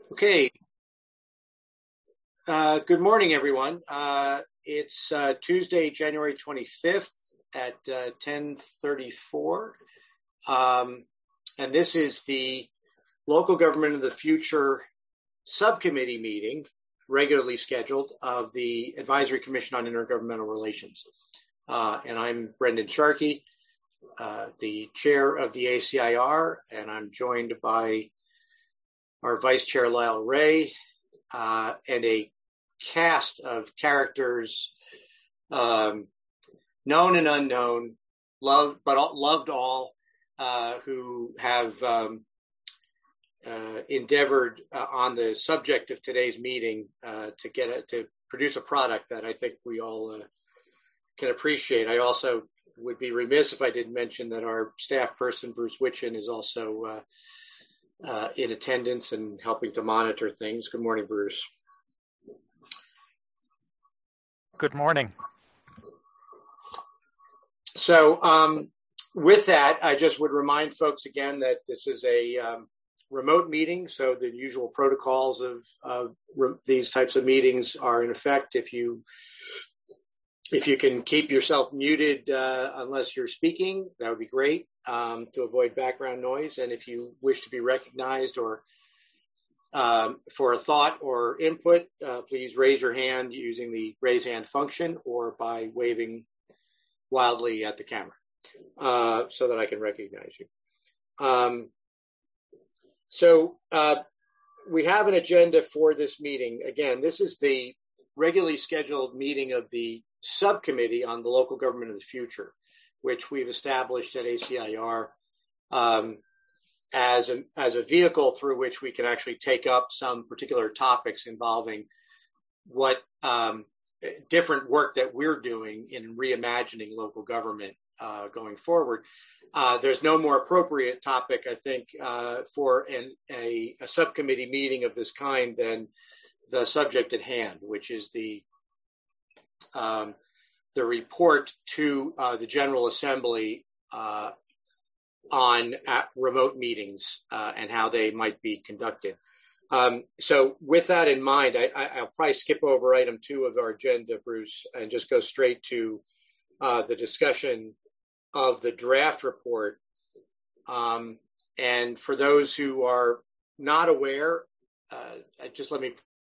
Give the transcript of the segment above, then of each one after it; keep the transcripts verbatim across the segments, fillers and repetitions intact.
Okay. Uh, good morning, everyone. Uh, it's uh, Tuesday, January twenty-fifth at uh, ten thirty-four. Um, and this is the Local Government of the Future subcommittee meeting, regularly scheduled, of the Advisory Commission on Intergovernmental Relations. Uh, and I'm Brendan Sharkey, uh, the chair of the A C I R, and I'm joined by our Vice Chair, Lyle Ray, uh, and a cast of characters, um, known and unknown, loved but all, loved all, uh, who have um, uh, endeavored uh, on the subject of today's meeting uh, to get a, to produce a product that I think we all uh, can appreciate. I also would be remiss if I didn't mention that our staff person, Bruce Witchin, is also uh, uh, in attendance and helping to monitor things. Good morning, Bruce. Good morning. So um, with that, I just would remind folks again that this is a um, remote meeting, so the usual protocols of, of re- these types of meetings are in effect. If you if you can keep yourself muted uh, unless you're speaking, that would be great um, to avoid background noise. And if you wish to be recognized or Um, for a thought or input, uh, please raise your hand using the raise hand function or by waving wildly at the camera uh, so that I can recognize you. Um, so uh, we have an agenda for this meeting. Again, this is the regularly scheduled meeting of the subcommittee on the Local Government of the Future, which we've established at A C I R um, as a, as a vehicle through which we can actually take up some particular topics involving what um, different work that we're doing in reimagining local government uh, going forward. Uh, there's no more appropriate topic, I think, uh, for an, a, a subcommittee meeting of this kind than the subject at hand, which is the um, the report to uh, the General Assembly uh, on uh, remote meetings uh, and how they might be conducted. Um, so with that in mind, I, I, I'll probably skip over item two of our agenda, Bruce, and just go straight to uh, the discussion of the draft report. Um, and for those who are not aware, uh, just let me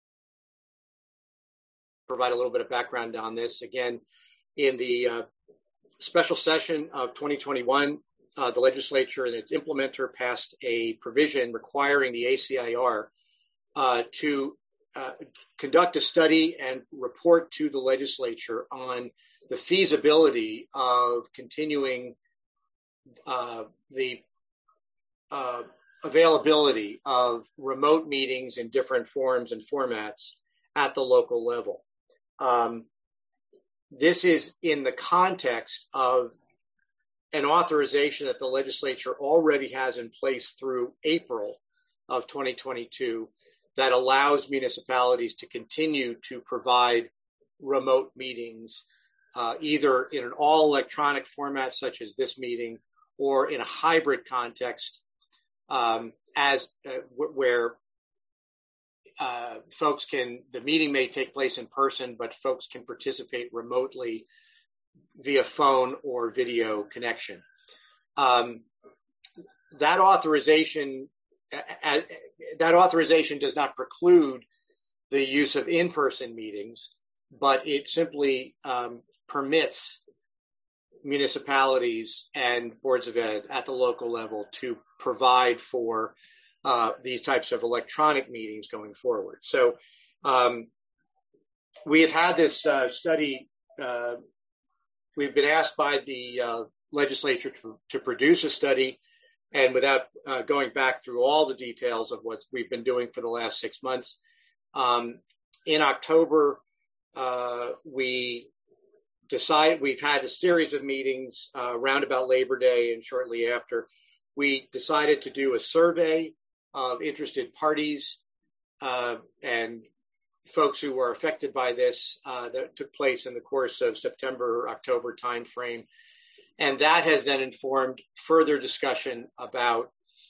provide a little bit of background on this. Again, in the uh, special session of twenty twenty-one, Uh, the legislature and its implementer passed a provision requiring the A C I R uh, to uh, conduct a study and report to the legislature on the feasibility of continuing uh, the uh, availability of remote meetings in different forms and formats at the local level. Um, this is in the context of an authorization that the legislature already has in place through April of twenty twenty-two that allows municipalities to continue to provide remote meetings, uh, either in an all electronic format such as this meeting or in a hybrid context um, as uh, w- where uh, folks can, the meeting may take place in person, but folks can participate remotely via phone or video connection. Um, that authorization, uh, that authorization does not preclude the use of in-person meetings, but it simply um, permits municipalities and boards of ed at the local level to provide for uh, these types of electronic meetings going forward. So um, we have had this uh, study. Uh, We've been asked by the uh, legislature to, to produce a study, and without uh, going back through all the details of what we've been doing for the last six months, um, in October, uh, we decided, we've had a series of meetings uh, around about Labor Day and shortly after. We decided to do a survey of interested parties uh, and folks who were affected by this uh, that took place in the course of September, October timeframe. And that has then informed further discussion about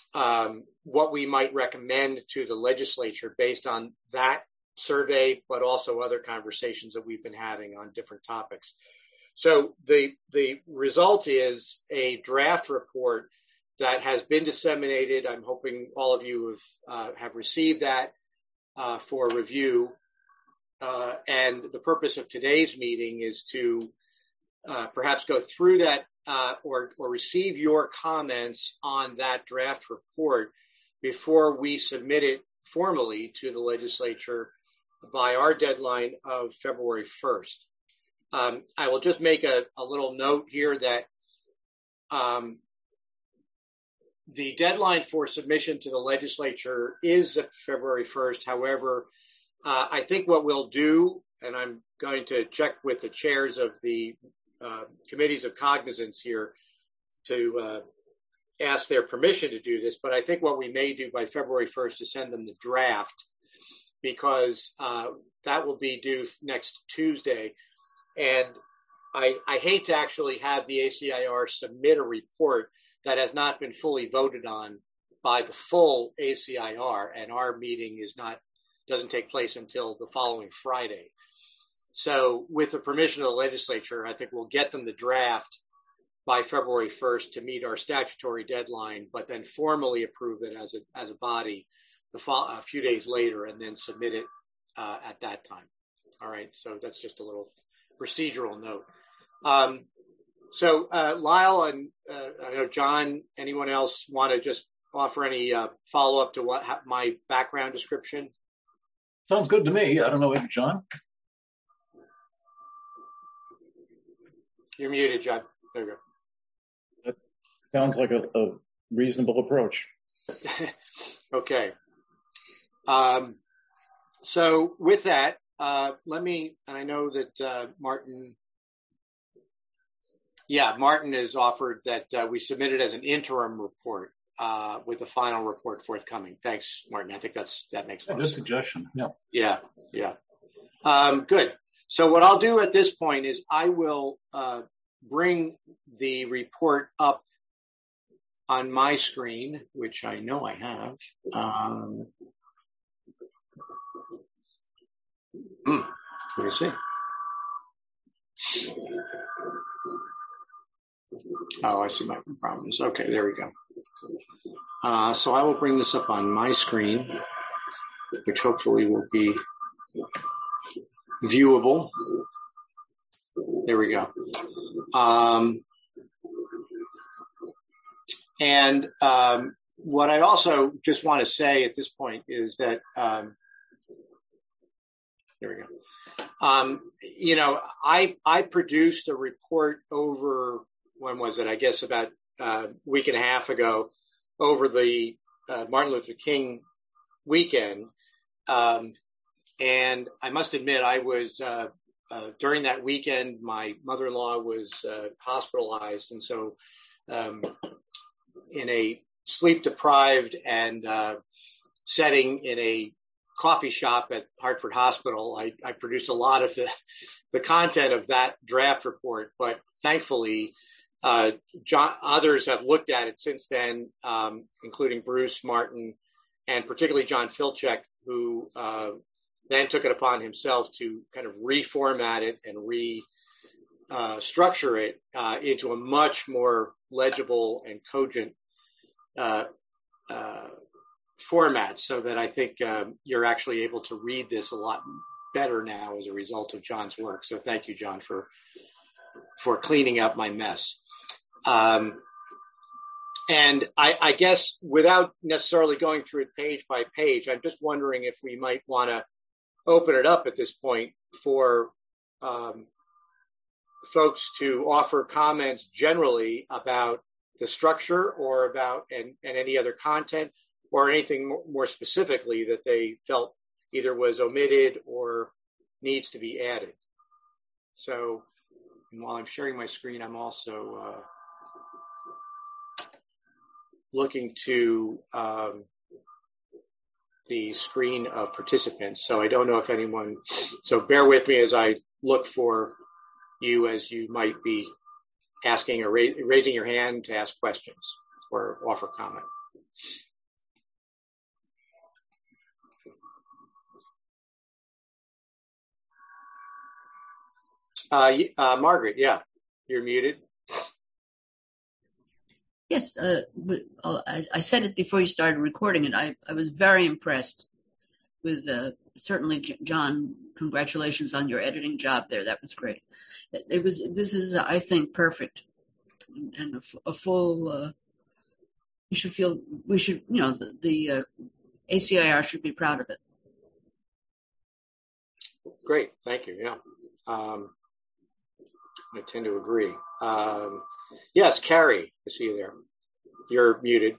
um, what we might recommend to the legislature based on that survey, but also other conversations that we've been having on different topics. So the the result is a draft report that has been disseminated. I'm hoping all of you have uh, have received that uh, for review. Uh, and the purpose of today's meeting is to uh, perhaps go through that uh, or or receive your comments on that draft report before we submit it formally to the legislature by our deadline of February first. Um, I will just make a, a little note here that um, the deadline for submission to the legislature is February first. However, uh, I think what we'll do, and I'm going to check with the chairs of the uh, committees of cognizance here to uh, ask their permission to do this, but I think what we may do by February first is send them the draft, because uh, that will be due next Tuesday. And I, I hate to actually have the A C I R submit a report that has not been fully voted on by the full A C I R, and our meeting is not doesn't take place until the following Friday. So with the permission of the legislature, I think we'll get them the draft by February first to meet our statutory deadline, but then formally approve it as a as a body the fo- a few days later, and then submit it uh, at that time. All right, so that's just a little procedural note. Um, so uh, Lyle and uh, I know John, anyone else want to just offer any uh, follow-up to what ha- my background description? Sounds good to me. I don't know, John. You're muted, John. There you go. That sounds like a, a reasonable approach. Okay. Um, so with that, uh, let me, and I know that uh, Martin, yeah, Martin has offered that uh, we submit it as an interim report uh, with the final report forthcoming. Thanks, Martin. I think that's that makes sense. Yeah, good suggestion. Yeah. Yeah, yeah. Um, good. So what I'll do at this point is I will uh, bring the report up on my screen, which I know I have. Um, hmm, let me see. Oh, I see my problems. Okay, there we go. Uh, so I will bring this up on my screen, which hopefully will be viewable. There we go. Um, and um, what I also just want to say at this point is that, um, there we go. Um, you know, I I produced a report over, when was it? I guess about uh, a week and a half ago, over the uh, Martin Luther King weekend. Um, and I must admit, I was, uh, uh, during that weekend, my mother-in-law was uh, hospitalized. And so um, in a sleep-deprived and uh, setting in a coffee shop at Hartford Hospital, I, I produced a lot of the, the content of that draft report. But thankfully, uh, John, others have looked at it since then, um, including Bruce Martin and particularly John Filczek, who uh, then took it upon himself to kind of reformat it and restructure uh, it uh, into a much more legible and cogent uh, uh, format, so that I think um, you're actually able to read this a lot better now as a result of John's work. So thank you, John, for for cleaning up my mess. Um, and I, I guess without necessarily going through it page by page, I'm just wondering if we might want to open it up at this point for um, folks to offer comments generally about the structure or about and, and any other content, or anything more specifically that they felt either was omitted or needs to be added. So while I'm sharing my screen, I'm also uh, looking to um, the screen of participants. So I don't know if anyone, so bear with me as I look for you, as you might be asking or ra- raising your hand to ask questions or offer comment. Uh, uh, Margaret, yeah, you're muted. Yes, uh, but, uh, I, I said it before you started recording it. I, I was very impressed with, uh, certainly, John, congratulations on your editing job there. That was great. It, it was, this is, I think, perfect. And, and a, a full, uh, you should feel, we should, you know, the, the uh, A C I R should be proud of it. Great, thank you, yeah. Um, I tend to agree. Um, yes, Carrie, I see you there. You're muted.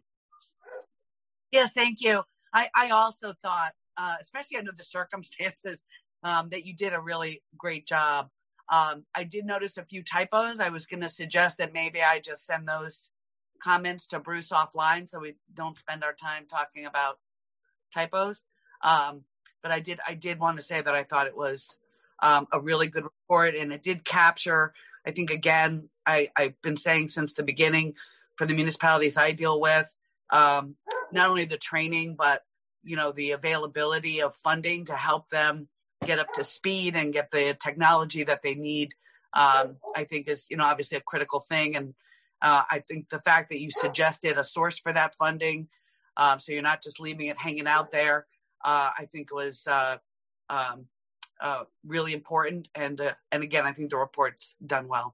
Yes, thank you. I, I also thought, uh, especially under the circumstances, um, that you did a really great job. Um, I did notice a few typos. I was going to suggest that maybe I just send those comments to Bruce offline so we don't spend our time talking about typos. Um, but I did, I did want to say that I thought it was um, a really good report, and it did capture, I think, again, I, I've been saying since the beginning, for the municipalities I deal with, um, not only the training, but, you know, the availability of funding to help them get up to speed and get the technology that they need, um, I think is, you know, obviously a critical thing. And uh, I think the fact that you suggested a source for that funding, um, so you're not just leaving it hanging out there, uh, I think was uh, um, uh, really important. And, uh, and again, I think the report's done well.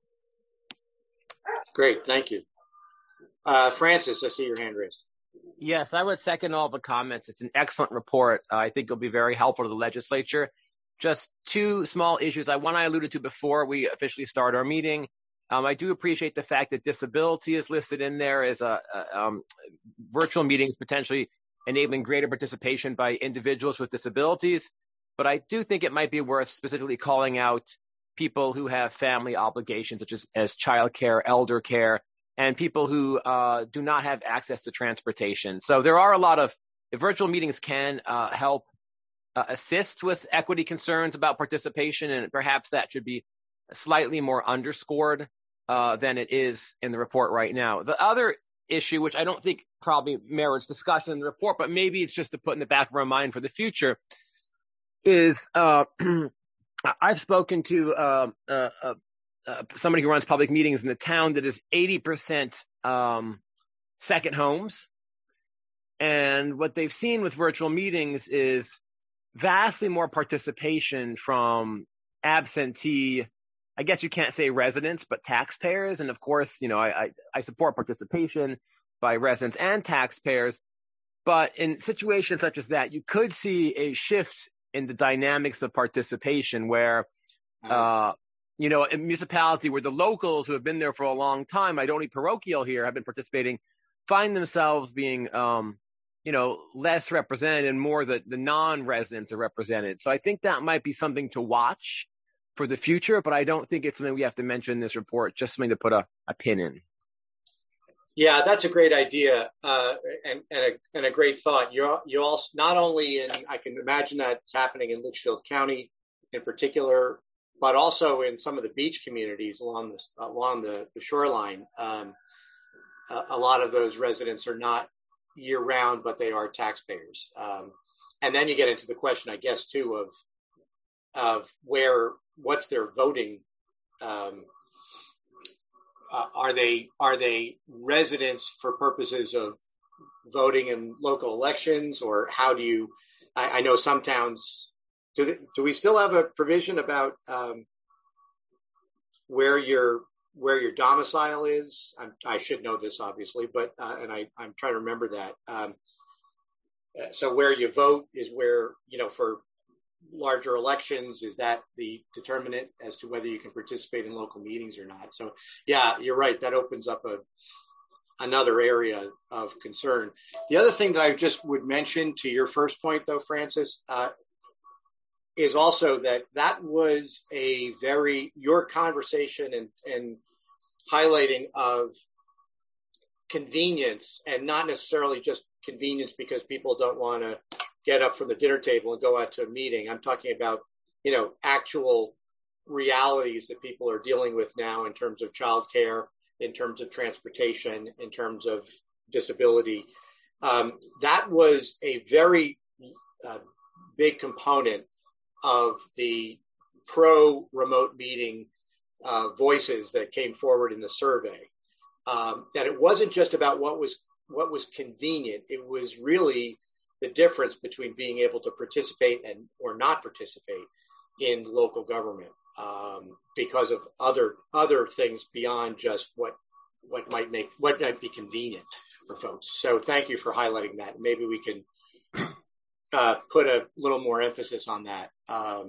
Great, thank you. Uh, Francis, I see your hand raised. Yes, I would second all the comments. It's an excellent report. Uh, I think it'll be very helpful to the legislature. Just two small issues. I, one I alluded to before we officially start our meeting. Um, I do appreciate the fact that disability is listed in there as a, a um, virtual meetings potentially enabling greater participation by individuals with disabilities. But I do think it might be worth specifically calling out people who have family obligations, such as, as childcare, elder care, and people who uh, do not have access to transportation. So there are a lot of virtual meetings can uh, help uh, assist with equity concerns about participation, and perhaps that should be slightly more underscored uh, than it is in the report right now. The other issue, which I don't think probably merits discussion in the report, but maybe it's just to put in the back of our mind for the future, is uh, I've spoken to uh, uh, uh, Uh, somebody who runs public meetings in the town that is eighty percent um, second homes. And what they've seen with virtual meetings is vastly more participation from absentee, I guess you can't say residents, but taxpayers. And of course, you know, I, I, I support participation by residents and taxpayers. But in situations such as that, you could see a shift in the dynamics of participation where, uh, you know, a municipality where the locals who have been there for a long time, I don't need parochial here, have been participating, find themselves being, um, you know, less represented and more the, the non-residents are represented. So I think that might be something to watch for the future, but I don't think it's something we have to mention in this report, just something to put a, a pin in. Yeah, that's a great idea uh, and, and, a, and a great thought. You're, you also, not only in, I can imagine that's happening in Litchfield County in particular, but also in some of the beach communities along the, along the, the shoreline. Um, a, a lot of those residents are not year round, but they are taxpayers. Um, and then you get into the question, I guess, too, of, of where, what's their voting, um, Uh, are they are they residents for purposes of voting in local elections, or how do you? I, I know some towns do. They, do we still have a provision about um, where your where your domicile is? I'm, I should know this obviously, but uh, and I I'm trying to remember that. Um, so where you vote is where, you know, for larger elections, is that the determinant as to whether you can participate in local meetings or not? So yeah, you're right. That opens up a another area of concern. The other thing that I just would mention to your first point though, Francis, uh, is also that that was a very, your conversation and, and highlighting of convenience, and not necessarily just convenience because people don't want to get up from the dinner table and go out to a meeting. I'm talking about, you know, actual realities that people are dealing with now in terms of childcare, in terms of transportation, in terms of disability. Um, that was a very uh, big component of the pro remote meeting uh, voices that came forward in the survey. Um, that it wasn't just about what was what was convenient. It was really the difference between being able to participate and or not participate in local government um, because of other other things beyond just what what might make what might be convenient for folks. So thank you for highlighting that. Maybe we can uh, put a little more emphasis on that um,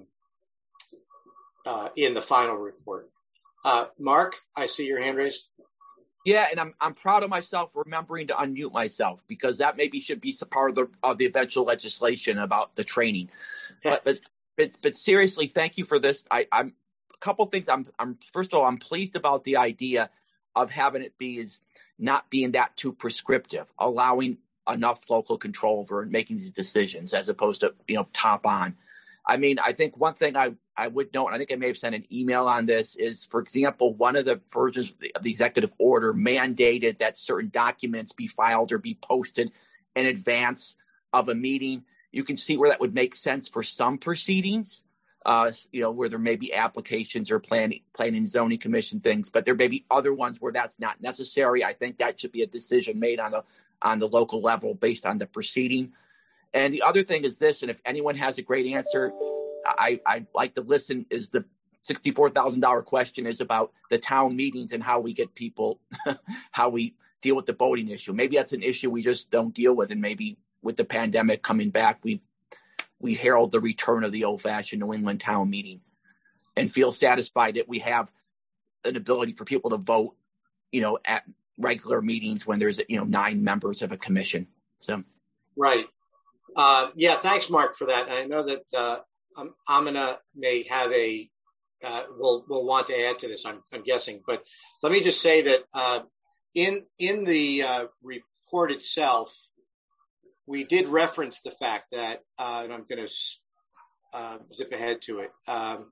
uh, in the final report. Uh, Mark, I see your hand raised. Yeah, and I'm I'm proud of myself for remembering to unmute myself, because that maybe should be part of the of the eventual legislation about the training. But but but, but seriously, thank you for this. I, I'm a couple things. I'm I'm first of all, I'm pleased about the idea of having it be is not being that too prescriptive, allowing enough local control over making these decisions as opposed to, you know, top on. I mean, I think one thing I, I would note, and I think I may have sent an email on this, is, for example, one of the versions of the, of the executive order mandated that certain documents be filed or be posted in advance of a meeting. You can see where that would make sense for some proceedings, uh, you know, where there may be applications or planning, planning and zoning commission things, but there may be other ones where that's not necessary. I think that should be a decision made on the on the local level based on the proceeding. And the other thing is this, and if anyone has a great answer, I, I'd like to listen, is the sixty-four thousand dollars question is about the town meetings and how we get people, how we deal with the voting issue. Maybe that's an issue we just don't deal with. And maybe with the pandemic coming back, we we herald the return of the old-fashioned New England town meeting and feel satisfied that we have an ability for people to vote, you know, at regular meetings when there's, you know, nine members of a commission. So, right. Uh, yeah, thanks, Mark, for that. I know that uh, um, Amina may have a uh, will will want to add to this. I'm, I'm guessing, but let me just say that uh, in in the uh, report itself, we did reference the fact that, uh, and I'm going to uh, zip ahead to it. Um,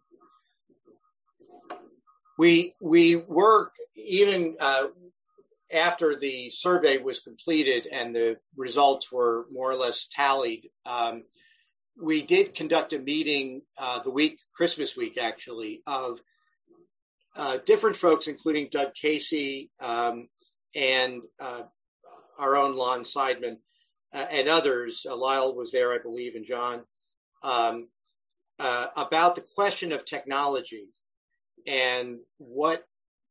we we were even. Uh, After the survey was completed and the results were more or less tallied, um, we did conduct a meeting uh, the week, Christmas week actually, of uh, different folks, including Doug Casey um, and uh, our own Lon Seidman uh, and others. Uh, Lyle was there, I believe, and John, um, uh, about the question of technology and what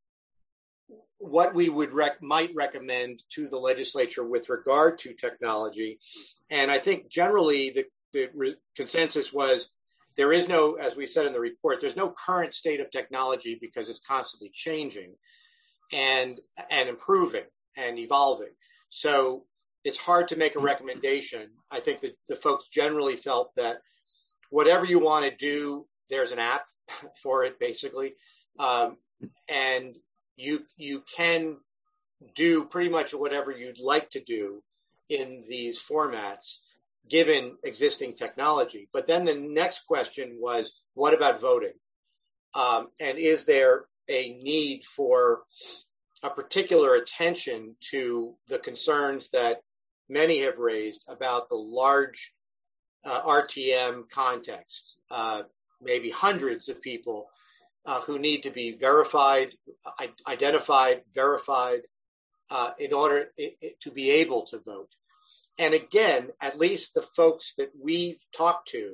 what we would rec- might recommend to the legislature with regard to technology. And I think generally the, the re- consensus was there is no, as we said in the report, there's no current state of technology because it's constantly changing and and improving and evolving. So it's hard to make a recommendation. I think that the folks generally felt that whatever you want to do, there's an app for it, basically. Um, and You you can do pretty much whatever you'd like to do in these formats, given existing technology. But then the next question was, what about voting? Um, and is there a need for a particular attention to the concerns that many have raised about the large uh, R T M context, uh, maybe hundreds of people Uh, who need to be verified, uh, identified, verified uh, in order it, it, to be able to vote. And again, at least the folks that we've talked to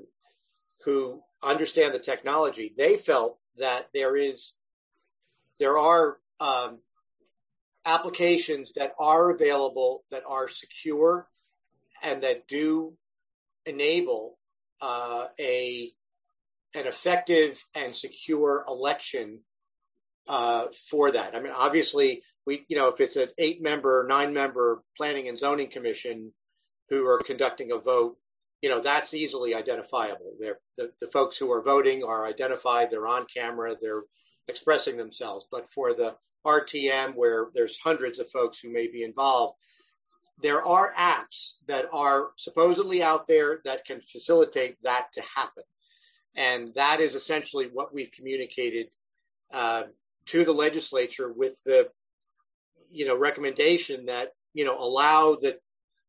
who understand the technology, they felt that there is, there are um, applications that are available that are secure and that do enable uh, a an effective and secure election uh, for that. I mean, obviously, we, you know, if it's an eight-member, nine-member planning and zoning commission who are conducting a vote, you know, that's easily identifiable. They're, the, the folks who are voting are identified. They're on camera. They're expressing themselves. But for the R T M, where there's hundreds of folks who may be involved, there are apps that are supposedly out there that can facilitate that to happen. And that is essentially what we've communicated uh, to the legislature with the, you know, recommendation that, you know, allow the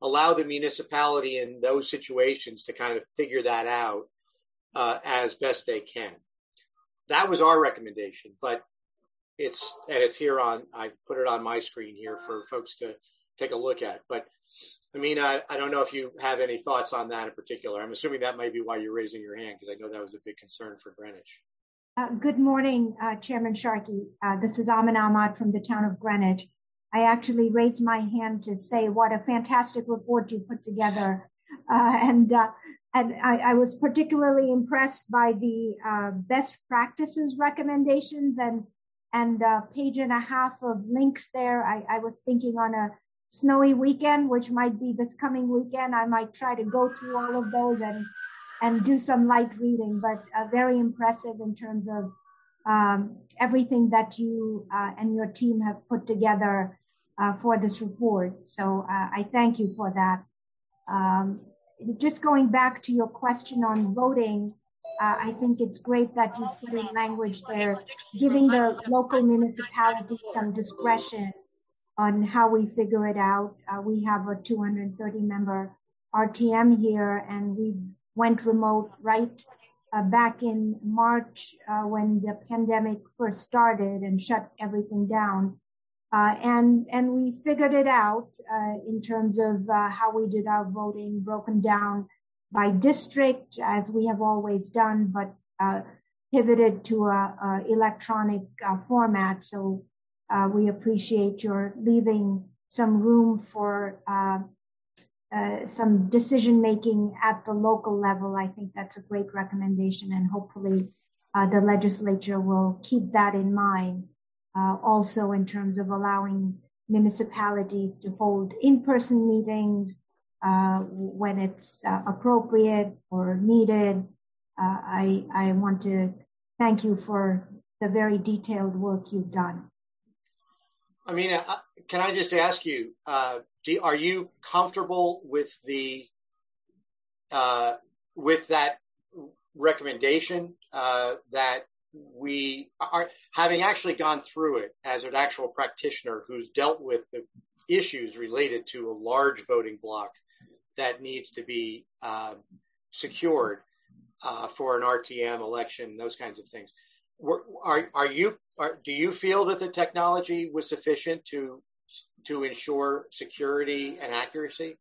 allow the municipality in those situations to kind of figure that out uh, as best they can. That was our recommendation, but it's, and it's here on, I put it on my screen here for folks to take a look at. But I mean, I, I don't know if you have any thoughts on that in particular. I'm assuming that might be why you're raising your hand, because I know that was a big concern for Greenwich. Uh, good morning, uh, Chairman Sharkey. Uh, this is Amin Ahmad from the town of Greenwich. I actually raised my hand to say what a fantastic report you put together. Uh, and uh, and I, I was particularly impressed by the uh, best practices recommendations and and a page and a half of links there. I, I was thinking on a snowy weekend, which might be this coming weekend, I might try to go through all of those and and do some light reading, but uh, very impressive in terms of um, everything that you uh, and your team have put together uh, for this report. So uh, I thank you for that. Um, just going back to your question on voting, uh, I think it's great that you put in language there, giving the local municipalities some discretion on how we figure it out. Uh, we have a two hundred thirty member R T M here, and we went remote right uh, back in March uh, when the pandemic first started and shut everything down. Uh, and, and we figured it out uh, in terms of uh, how we did our voting, broken down by district, as we have always done, but uh, pivoted to a, a electronic uh, format. So uh, we appreciate your leaving some room for uh, Uh, some decision-making at the local level. I think that's a great recommendation, and hopefully uh, the legislature will keep that in mind. Uh, also in terms of allowing municipalities to hold in-person meetings uh, when it's uh, appropriate or needed. Uh, I, I want to thank you for the very detailed work you've done. I mean, uh, can I just ask you, uh, do, are you comfortable with the uh, with that recommendation uh, that we are, having actually gone through it as an actual practitioner who's dealt with the issues related to a large voting block that needs to be uh, secured uh, for an R T M election, those kinds of things? Are, are you, are, do you feel that the technology was sufficient to, to ensure security and accuracy?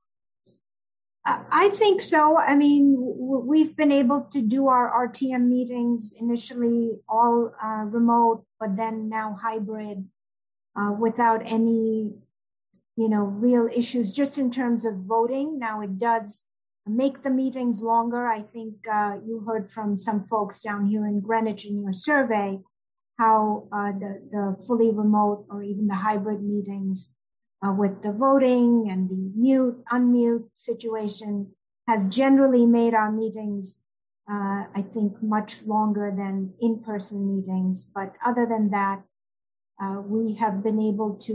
I think so. I mean, we've been able to do our R T M meetings initially all uh, remote, but then now hybrid uh, without any, you know, real issues, just in terms of voting. Now it does make the meetings longer. I think uh, you heard from some folks down here in Greenwich in your survey how uh, the, the fully remote or even the hybrid meetings uh, with the voting and the mute, unmute situation has generally made our meetings, uh, I think, much longer than in-person meetings. But other than that, uh, we have been able to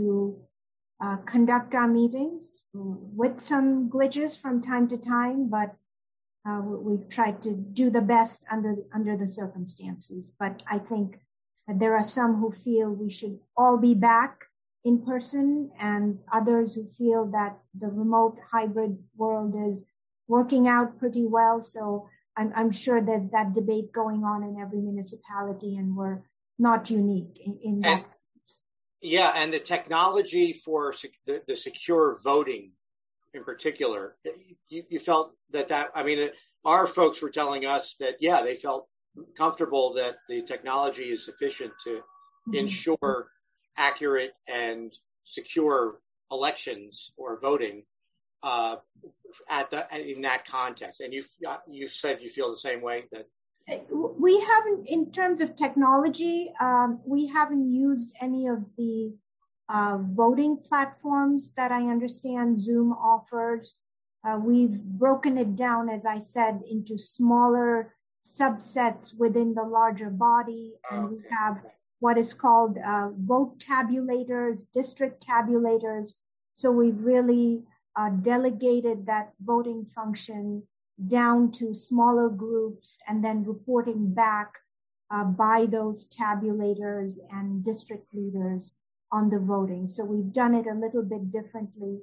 Uh, conduct our meetings with some glitches from time to time, but uh, we've tried to do the best under under the circumstances. But I think there are some who feel we should all be back in person, and others who feel that the remote hybrid world is working out pretty well. So I'm, I'm sure there's that debate going on in every municipality, and we're not unique in, in that sense. Yeah, and the technology for sec- the, the secure voting in particular, you, you felt that that, I mean, our folks were telling us that, yeah, they felt comfortable that the technology is sufficient to mm-hmm. ensure accurate and secure elections or voting uh, at the in that context. And you you said you feel the same way that. We haven't, in terms of technology, um, we haven't used any of the uh, voting platforms that I understand Zoom offers. Uh, we've broken it down, as I said, into smaller subsets within the larger body. And we have what is called uh, vote tabulators, district tabulators. So we've really uh, delegated that voting function down to smaller groups and then reporting back uh, by those tabulators and district leaders on the voting. So we've done it a little bit differently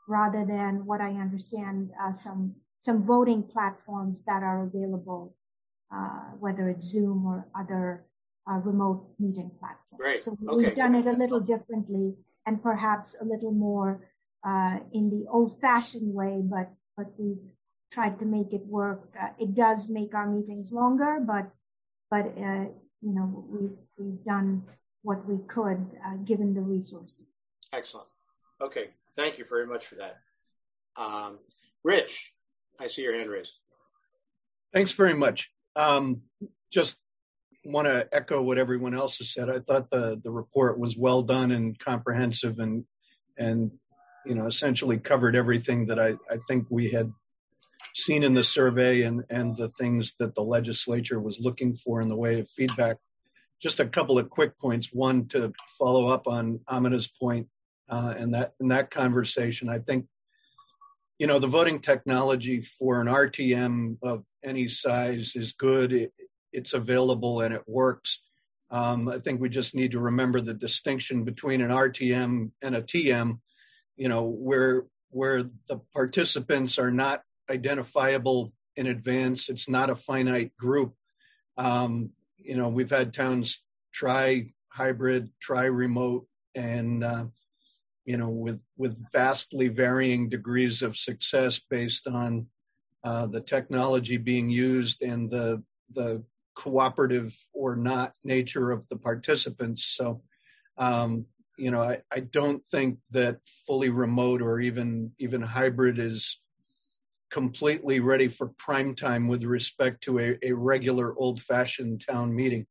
rather than what I understand uh, some some voting platforms that are available, uh, whether it's Zoom or other uh, remote meeting platforms. Great. So Okay. we've done it a little differently and perhaps a little more uh, in the old-fashioned way, but but we've tried to make it work. Uh, it does make our meetings longer, but but uh, you know we've we've done what we could uh, given the resources. Excellent. Okay. Thank you very much for that. Um, Rich, I see your hand raised. Thanks very much. Um, just want to echo what everyone else has said. I thought the, the report was well done and comprehensive and, and, you know, essentially covered everything that I, I think we had seen in the survey and, and the things that the legislature was looking for in the way of feedback. Just a couple of quick points. One, to follow up on Amina's point, uh, and that, in that conversation, I think, you know, the voting technology for an R T M of any size is good. It, it's available and it works. Um, I think we just need to remember the distinction between an R T M and a T M, you know, where, where the participants are not identifiable in advance. It's not a finite group. Um, you know, we've had towns try hybrid, try remote, and, uh, you know, with, with vastly varying degrees of success based on uh, the technology being used and the, the cooperative or not nature of the participants. So, um, you know, I, I don't think that fully remote or even, even hybrid is completely ready for prime time with respect to a, a regular old-fashioned town meeting.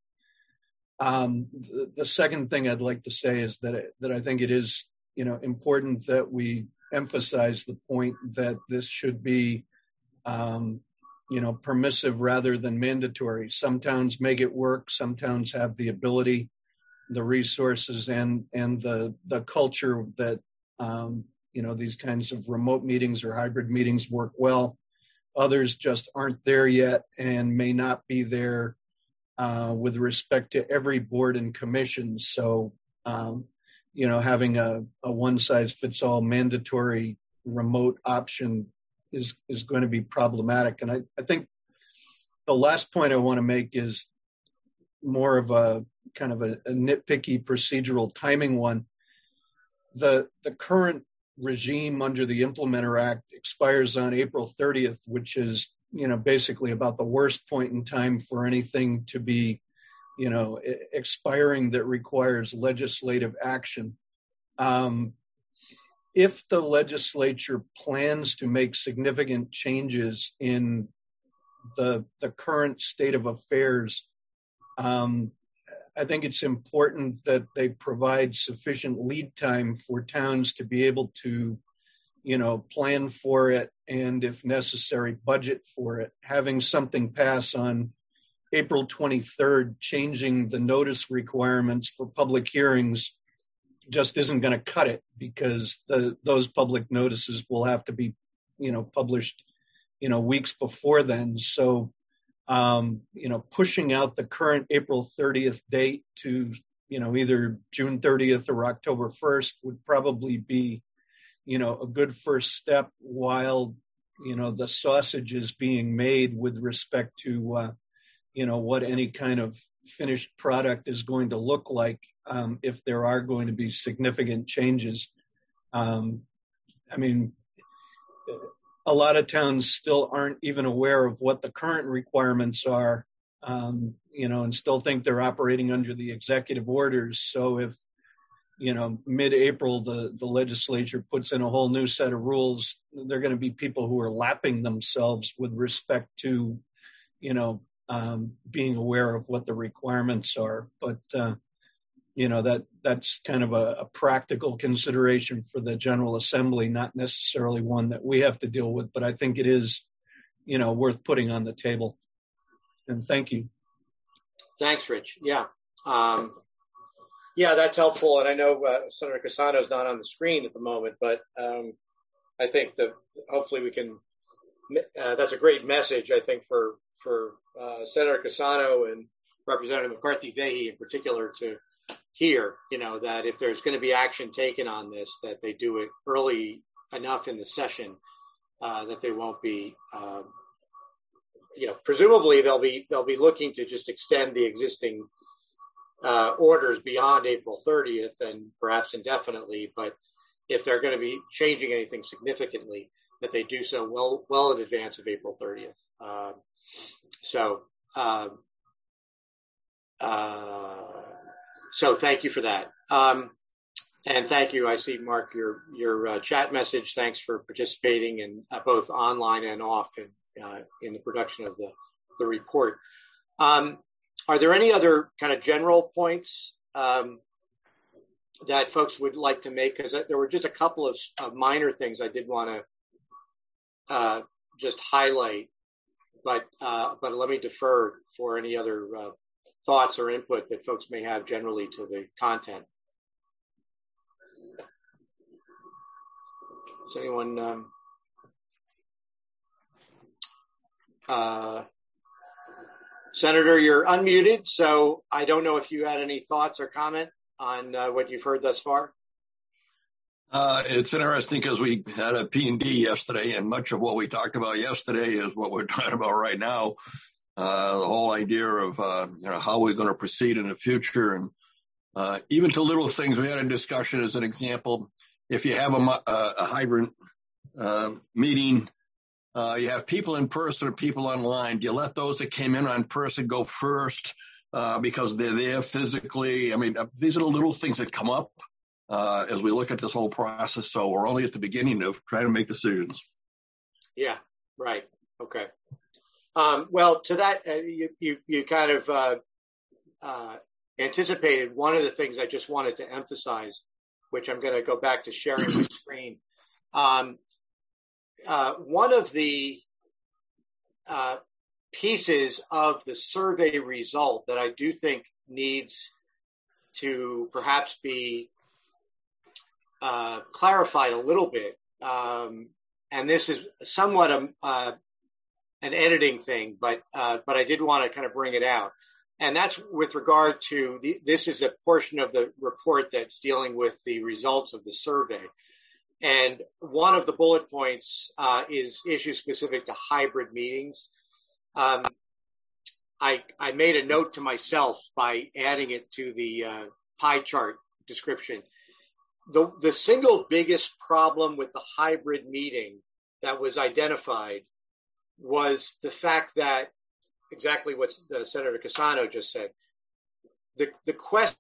Um, the, the second thing I'd like to say is that, that I think it is, you know, important that we emphasize the point that this should be, um, you know, permissive rather than mandatory. Some towns make it work. Some towns have the ability, the resources, and and the the culture that, um, you know, these kinds of remote meetings or hybrid meetings work well. Others just aren't there yet and may not be there uh, with respect to every board and commission. So, um, you know, having a, a one-size-fits-all mandatory remote option is, is going to be problematic. And I, I think the last point I want to make is more of a kind of a, a nitpicky procedural timing one. The, the current regime under the Implementer Act expires on April thirtieth, which is, you know, basically about the worst point in time for anything to be, you know, expiring that requires legislative action. Um, if the legislature plans to make significant changes in the, the current state of affairs, um, I think it's important that they provide sufficient lead time for towns to be able to, you know, plan for it and, if necessary, budget for it. Having something pass on April twenty-third, changing the notice requirements for public hearings just isn't going to cut it, because the, those public notices will have to be, you know, published, you know, weeks before then. So, um, you know, pushing out the current April thirtieth date to, you know, either June thirtieth or October first would probably be, you know, a good first step while, you know, the sausage is being made with respect to, uh, you know, what any kind of finished product is going to look like, um, if there are going to be significant changes. Um, I mean, a lot of towns still aren't even aware of what the current requirements are, um, you know, and still think they're operating under the executive orders. So if, you know, mid-April, the, the legislature puts in a whole new set of rules, there are going to be people who are lapping themselves with respect to, you know, um, being aware of what the requirements are. But, uh, you know, that that's kind of a, a practical consideration for the General Assembly, not necessarily one that we have to deal with, but I think it is, you know, worth putting on the table. And thank you. Thanks, Rich. Yeah. Um, yeah, that's helpful. And I know uh, Senator Cassano is not on the screen at the moment, but um, I think that hopefully we can, uh, that's a great message, I think, for, for uh, Senator Cassano and Representative McCarthy-Vahey in particular to hear, you know, that if there's going to be action taken on this, that they do it early enough in the session uh, that they won't be, uh, you know, presumably they'll be they'll be looking to just extend the existing uh, orders beyond April thirtieth and perhaps indefinitely. But if they're going to be changing anything significantly, that they do so well well in advance of April thirtieth. Uh, so. Uh, uh, so thank you for that. Um, And thank you. I see, Mark, your your uh, chat message. Thanks for participating in uh, both online and off in, uh, in the production of the, the report. Um, are there any other kind of general points um, that folks would like to make? Because there were just a couple of, of minor things I did want to uh, just highlight, but uh, but let me defer for any other uh, thoughts or input that folks may have generally to the content. Does anyone, um, uh, Senator, you're unmuted, so I don't know if you had any thoughts or comment on uh, what you've heard thus far. Uh, it's interesting because we had a P and D yesterday, and much of what we talked about yesterday is what we're talking about right now. Uh, the whole idea of, uh, you know, how we're going to proceed in the future, and uh, even to little things. We had a discussion as an example. If you have a, a, a hybrid uh, meeting, uh, you have people in person or people online. Do you let those that came in on person go first uh, because they're there physically? I mean, uh, these are the little things that come up uh, as we look at this whole process. So we're only at the beginning of trying to make decisions. Yeah, right. Okay. Um, well, to that, uh, you, you, you kind of uh, uh, anticipated one of the things I just wanted to emphasize, which I'm going to go back to sharing my screen. Um, uh, one of the uh, pieces of the survey result that I do think needs to perhaps be uh, clarified a little bit, um, and this is somewhat a, uh, an editing thing, but uh, but I did want to kind of bring it out. And that's with regard to, the, this is a portion of the report that's dealing with the results of the survey. And one of the bullet points uh, is issue specific to hybrid meetings. Um, I, I made a note to myself by adding it to the uh, pie chart description. The, the single biggest problem with the hybrid meeting that was identified was the fact that exactly what uh, Senator Cassano just said. The, the question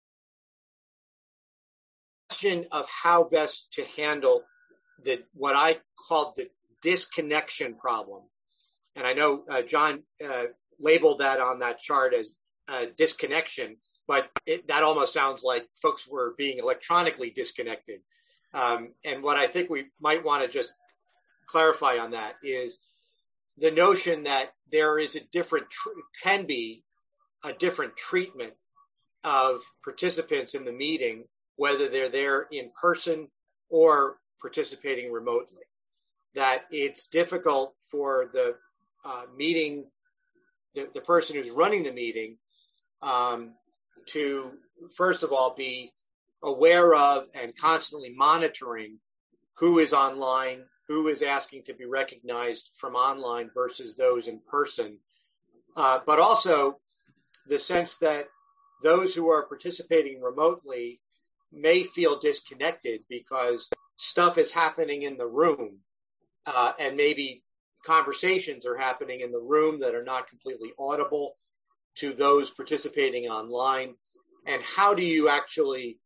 of how best to handle the what I called the disconnection problem. And I know uh, John uh, labeled that on that chart as uh, disconnection, but it, that almost sounds like folks were being electronically disconnected. Um, and what I think we might want to just clarify on that is the notion that there is a different, tr- can be a different treatment of participants in the meeting, whether they're there in person or participating remotely. That it's difficult for the uh, meeting, the, the person who's running the meeting, um, to, first of all, be aware of and constantly monitoring who is online, who is asking to be recognized from online versus those in person. Uh, but also the sense that those who are participating remotely may feel disconnected because stuff is happening in the room, uh, and maybe conversations are happening in the room that are not completely audible to those participating online. And how do you actually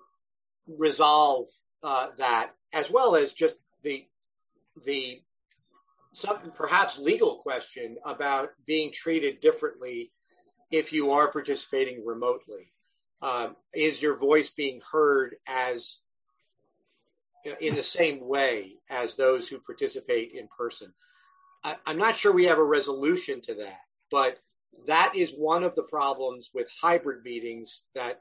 resolve uh, that, as well as just the the some perhaps legal question about being treated differently if you are participating remotely? Um, is your voice being heard as in the same way as those who participate in person? I, I'm not sure we have a resolution to that, but that is one of the problems with hybrid meetings that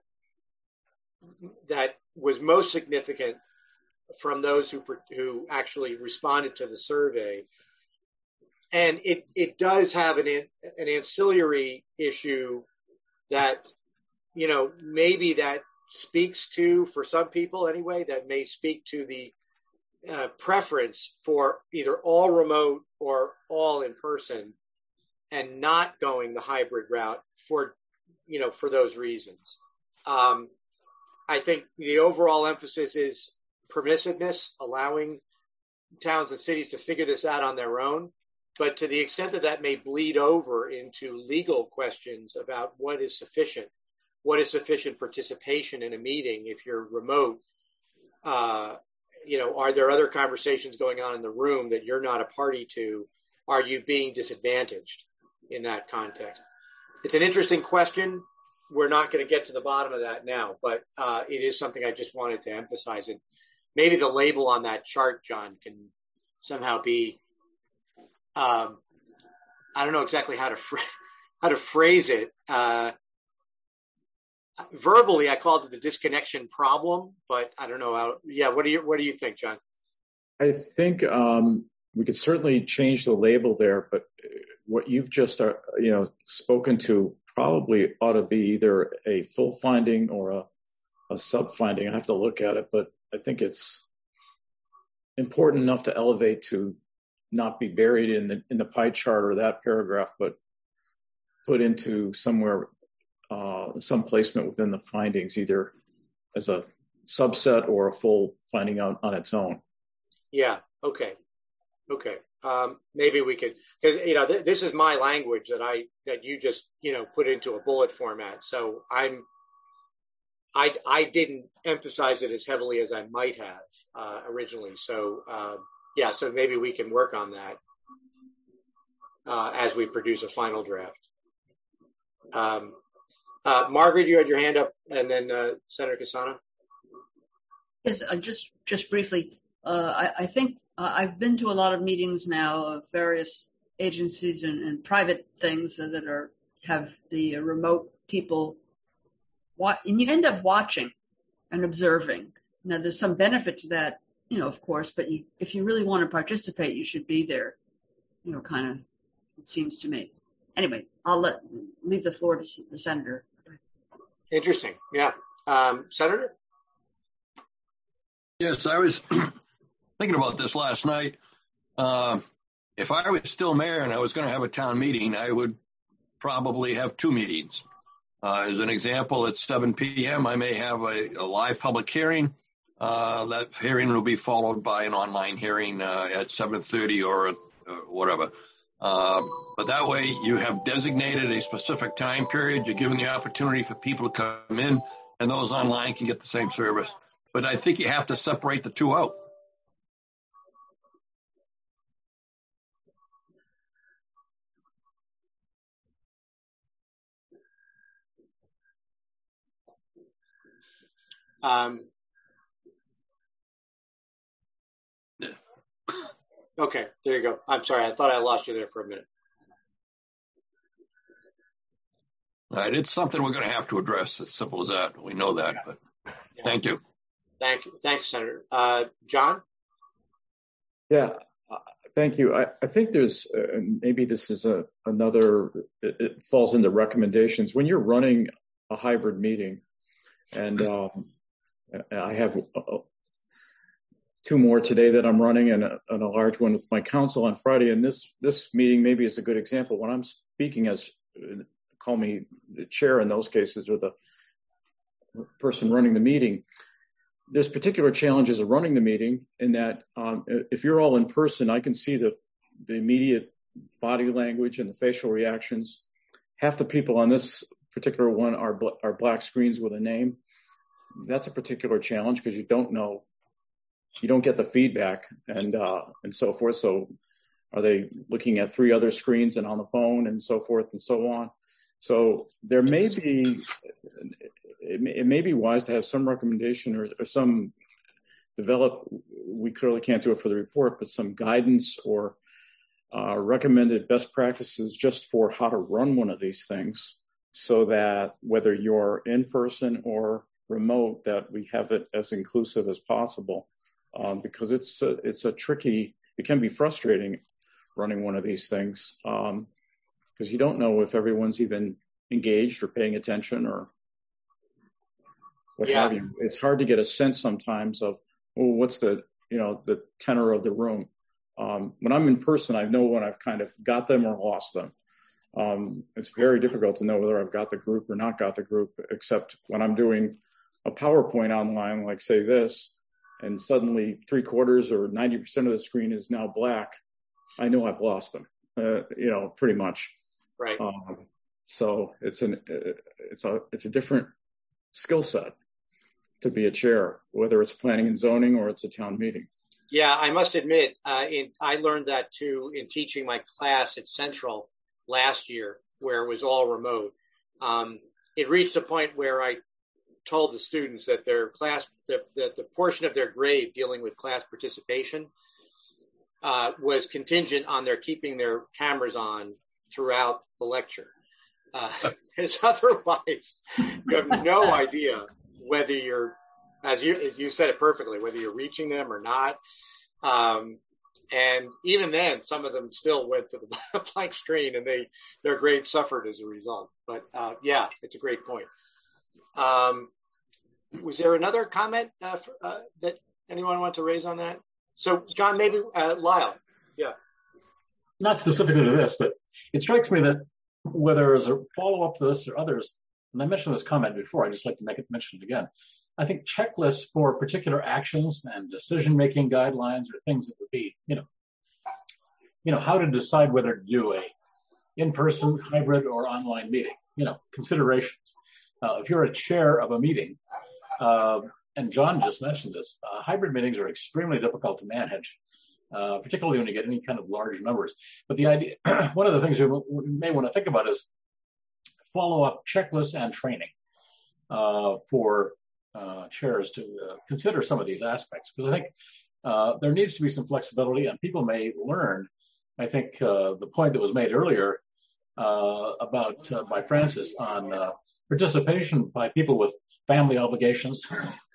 that was most significant from those who who actually responded to the survey. And it, it does have an, an ancillary issue that, you know, maybe that speaks to, for some people anyway, that may speak to the uh, preference for either all remote or all in person, and not going the hybrid route for, you know, for those reasons. Um, I think the overall emphasis is permissiveness, allowing towns and cities to figure this out on their own. But to the extent that that may bleed over into legal questions about what is sufficient, what is sufficient participation in a meeting if you're remote, uh, you know, are there other conversations going on in the room that you're not a party to? Are you being disadvantaged in that context? It's an interesting question. We're not going to get to the bottom of that now, but uh, it is something I just wanted to emphasize. And maybe the label on that chart, John, can somehow be, um, I don't know exactly how to fr- how to phrase it. Uh, verbally, I called it the disconnection problem, but I don't know how. Yeah, what do you what do you think, John? I think um, we could certainly change the label there, but what you've just uh, you know spoken to probably ought to be either a full finding or a, a sub finding. I have to look at it, but I think it's important enough to elevate to not be buried in the in the pie chart or that paragraph, but put into somewhere, uh, some placement within the findings, either as a subset or a full finding out on its own. Yeah. Okay. Okay. Um, maybe we could, because you know, th- this is my language that I that you just you know put into a bullet format. So I'm, I I didn't emphasize it as heavily as I might have uh, originally. So uh, yeah. So maybe we can work on that uh, as we produce a final draft. Um, uh, Margaret, you had your hand up, and then uh, Senator Cassano. Yes, uh, just just briefly. Uh, I, I think uh, I've been to a lot of meetings now of various agencies and, and private things that, that are have the uh, remote people, wa- and you end up watching and observing. Now, there's some benefit to that, you know, of course, but you, if you really want to participate, you should be there, you know, kind of, it seems to me. Anyway, I'll let leave the floor to the senator. Interesting. Yeah. Um, Senator? Yes, I was thinking about this last night. Uh, if I was still mayor and I was going to have a town meeting, I would probably have two meetings. Uh, as an example, at seven p.m., I may have a, a live public hearing. Uh, that hearing will be followed by an online hearing uh, at seven thirty or uh, whatever. Uh, but that way you have designated a specific time period. You're giving the opportunity for people to come in, and those online can get the same service. But I think you have to separate the two out. Um, okay, there you go. I'm sorry. I thought I lost you there for a minute. All right, it's something we're going to have to address. As simple as that. We know that, but yeah. Thank you. Thank you. Thanks, Senator. Uh, John? Yeah, uh, thank you. I, I think there's, uh, maybe this is a, another, it, it falls into recommendations. When you're running a hybrid meeting, and um, I have uh, two more today that I'm running and a, and a large one with my council on Friday, and this, this meeting maybe is a good example. When I'm speaking as, uh, call me the chair in those cases, or the person running the meeting, there's particular challenges of running the meeting in that um, if you're all in person, I can see the, the immediate body language and the facial reactions. Half the people on this particular one are, bl- are black screens with a name. That's a particular challenge because you don't know, you don't get the feedback and uh, and so forth. So are they looking at three other screens and on the phone and so forth and so on? So there may be, it may, it may be wise to have some recommendation or, or some develop, we clearly can't do it for the report, but some guidance or uh, recommended best practices just for how to run one of these things so that whether you're in person or remote, that we have it as inclusive as possible. Um, because it's a, it's a tricky, it can be frustrating running one of these things. Um, because you don't know if everyone's even engaged or paying attention or what yeah. have you. It's hard to get a sense sometimes of, well, what's the, you know, the tenor of the room. Um, when I'm in person, I know when I've kind of got them or lost them. Um, it's very difficult to know whether I've got the group or not got the group, except when I'm doing a PowerPoint online, like say this, and suddenly three quarters or ninety percent of the screen is now black. I know I've lost them, uh, you know, pretty much. Right. Um, so it's an, it's a, it's a different skill set to be a chair, whether it's planning and zoning or it's a town meeting. Yeah, I must admit, uh, in, I learned that too in teaching my class at Central last year, where it was all remote. Um, it reached a point where I told the students that their class, that the, the portion of their grade dealing with class participation uh, was contingent on their keeping their cameras on throughout the lecture. Uh, because otherwise, you have no idea whether you're, as you you said it perfectly, whether you're reaching them or not. Um, and even then, some of them still went to the blank screen, and they their grades suffered as a result. But uh, yeah, it's a great point. Um, was there another comment uh, for, uh, that anyone want to raise on that? So, John, maybe uh, Lyle. Yeah. Not specifically to this, but it strikes me that whether as a follow-up to this or others, and I mentioned this comment before, I just like to make it mention it again. I think checklists for particular actions and decision-making guidelines or things that would be, you know, you know, how to decide whether to do a in-person, hybrid, or online meeting, you know, considerations. Uh, if you're a chair of a meeting, uh, and John just mentioned this, uh, hybrid meetings are extremely difficult to manage, uh, particularly when you get any kind of large numbers. But the idea, one of the things you may want to think about is follow-up checklists and training uh, for uh, chairs to uh, consider some of these aspects. Because I think uh, there needs to be some flexibility, and people may learn. I think uh, the point that was made earlier uh, about uh, by Francis on uh, participation by people with family obligations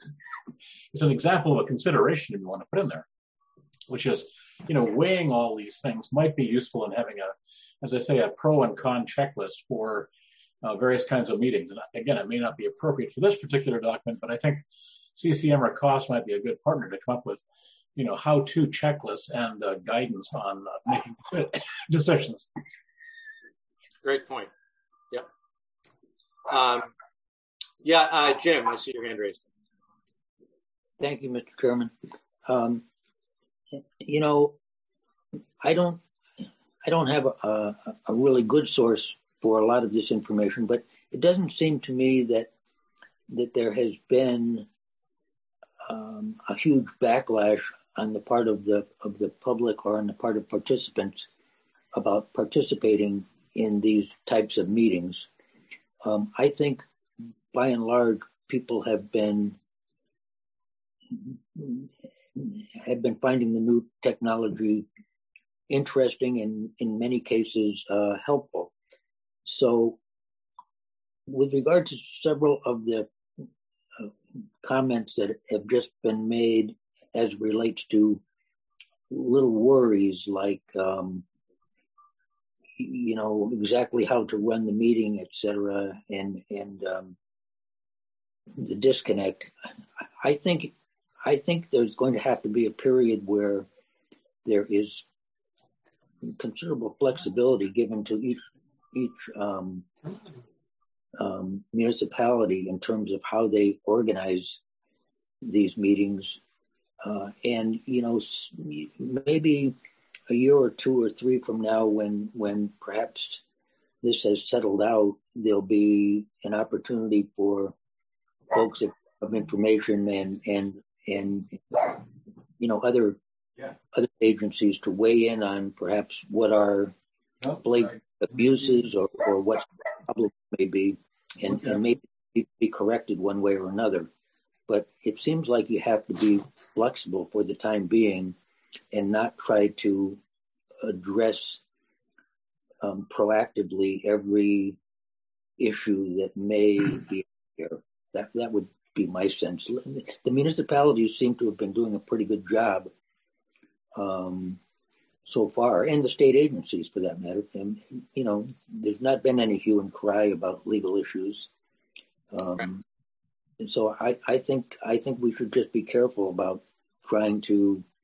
is an example of a consideration you want to put in there, which is, you know, weighing all these things might be useful in having a, as I say, a pro and con checklist for uh, various kinds of meetings. And again, it may not be appropriate for this particular document, but I think C C M or C O S might be a good partner to come up with, you know, how-to checklists and uh, guidance on uh, making decisions. Great point. Yep. Um, yeah, uh, Jim, I see your hand raised. Thank you, Mister Chairman. Um, you know, I don't, I don't have a, a, a really good source for a lot of this information, but it doesn't seem to me that that there has been um, a huge backlash on the part of the of the public or on the part of participants about participating in these types of meetings. Um, I think, by and large, people have been have been finding the new technology interesting and, in many cases, uh, helpful. So, with regard to several of the uh, comments that have just been made as relates to little worries like, um, you know, exactly how to run the meeting, et cetera, and and um, the disconnect, I think I think there's going to have to be a period where there is considerable flexibility given to each each um, um, municipality in terms of how they organize these meetings, uh, and you know, maybe a year or two or three from now, when when perhaps this has settled out, there'll be an opportunity for folks of information and and and you know other yeah. other agencies to weigh in on perhaps what are oh, blatant right. abuses or, or what problem may be, and, okay. and maybe be corrected one way or another. But it seems like you have to be flexible for the time being and not try to address um, proactively every issue that may be there. That that would be my sense. The municipalities seem to have been doing a pretty good job um, so far, and the state agencies for that matter. And, you know, there's not been any hue and cry about legal issues. Um, and so I, I think I think we should just be careful about trying to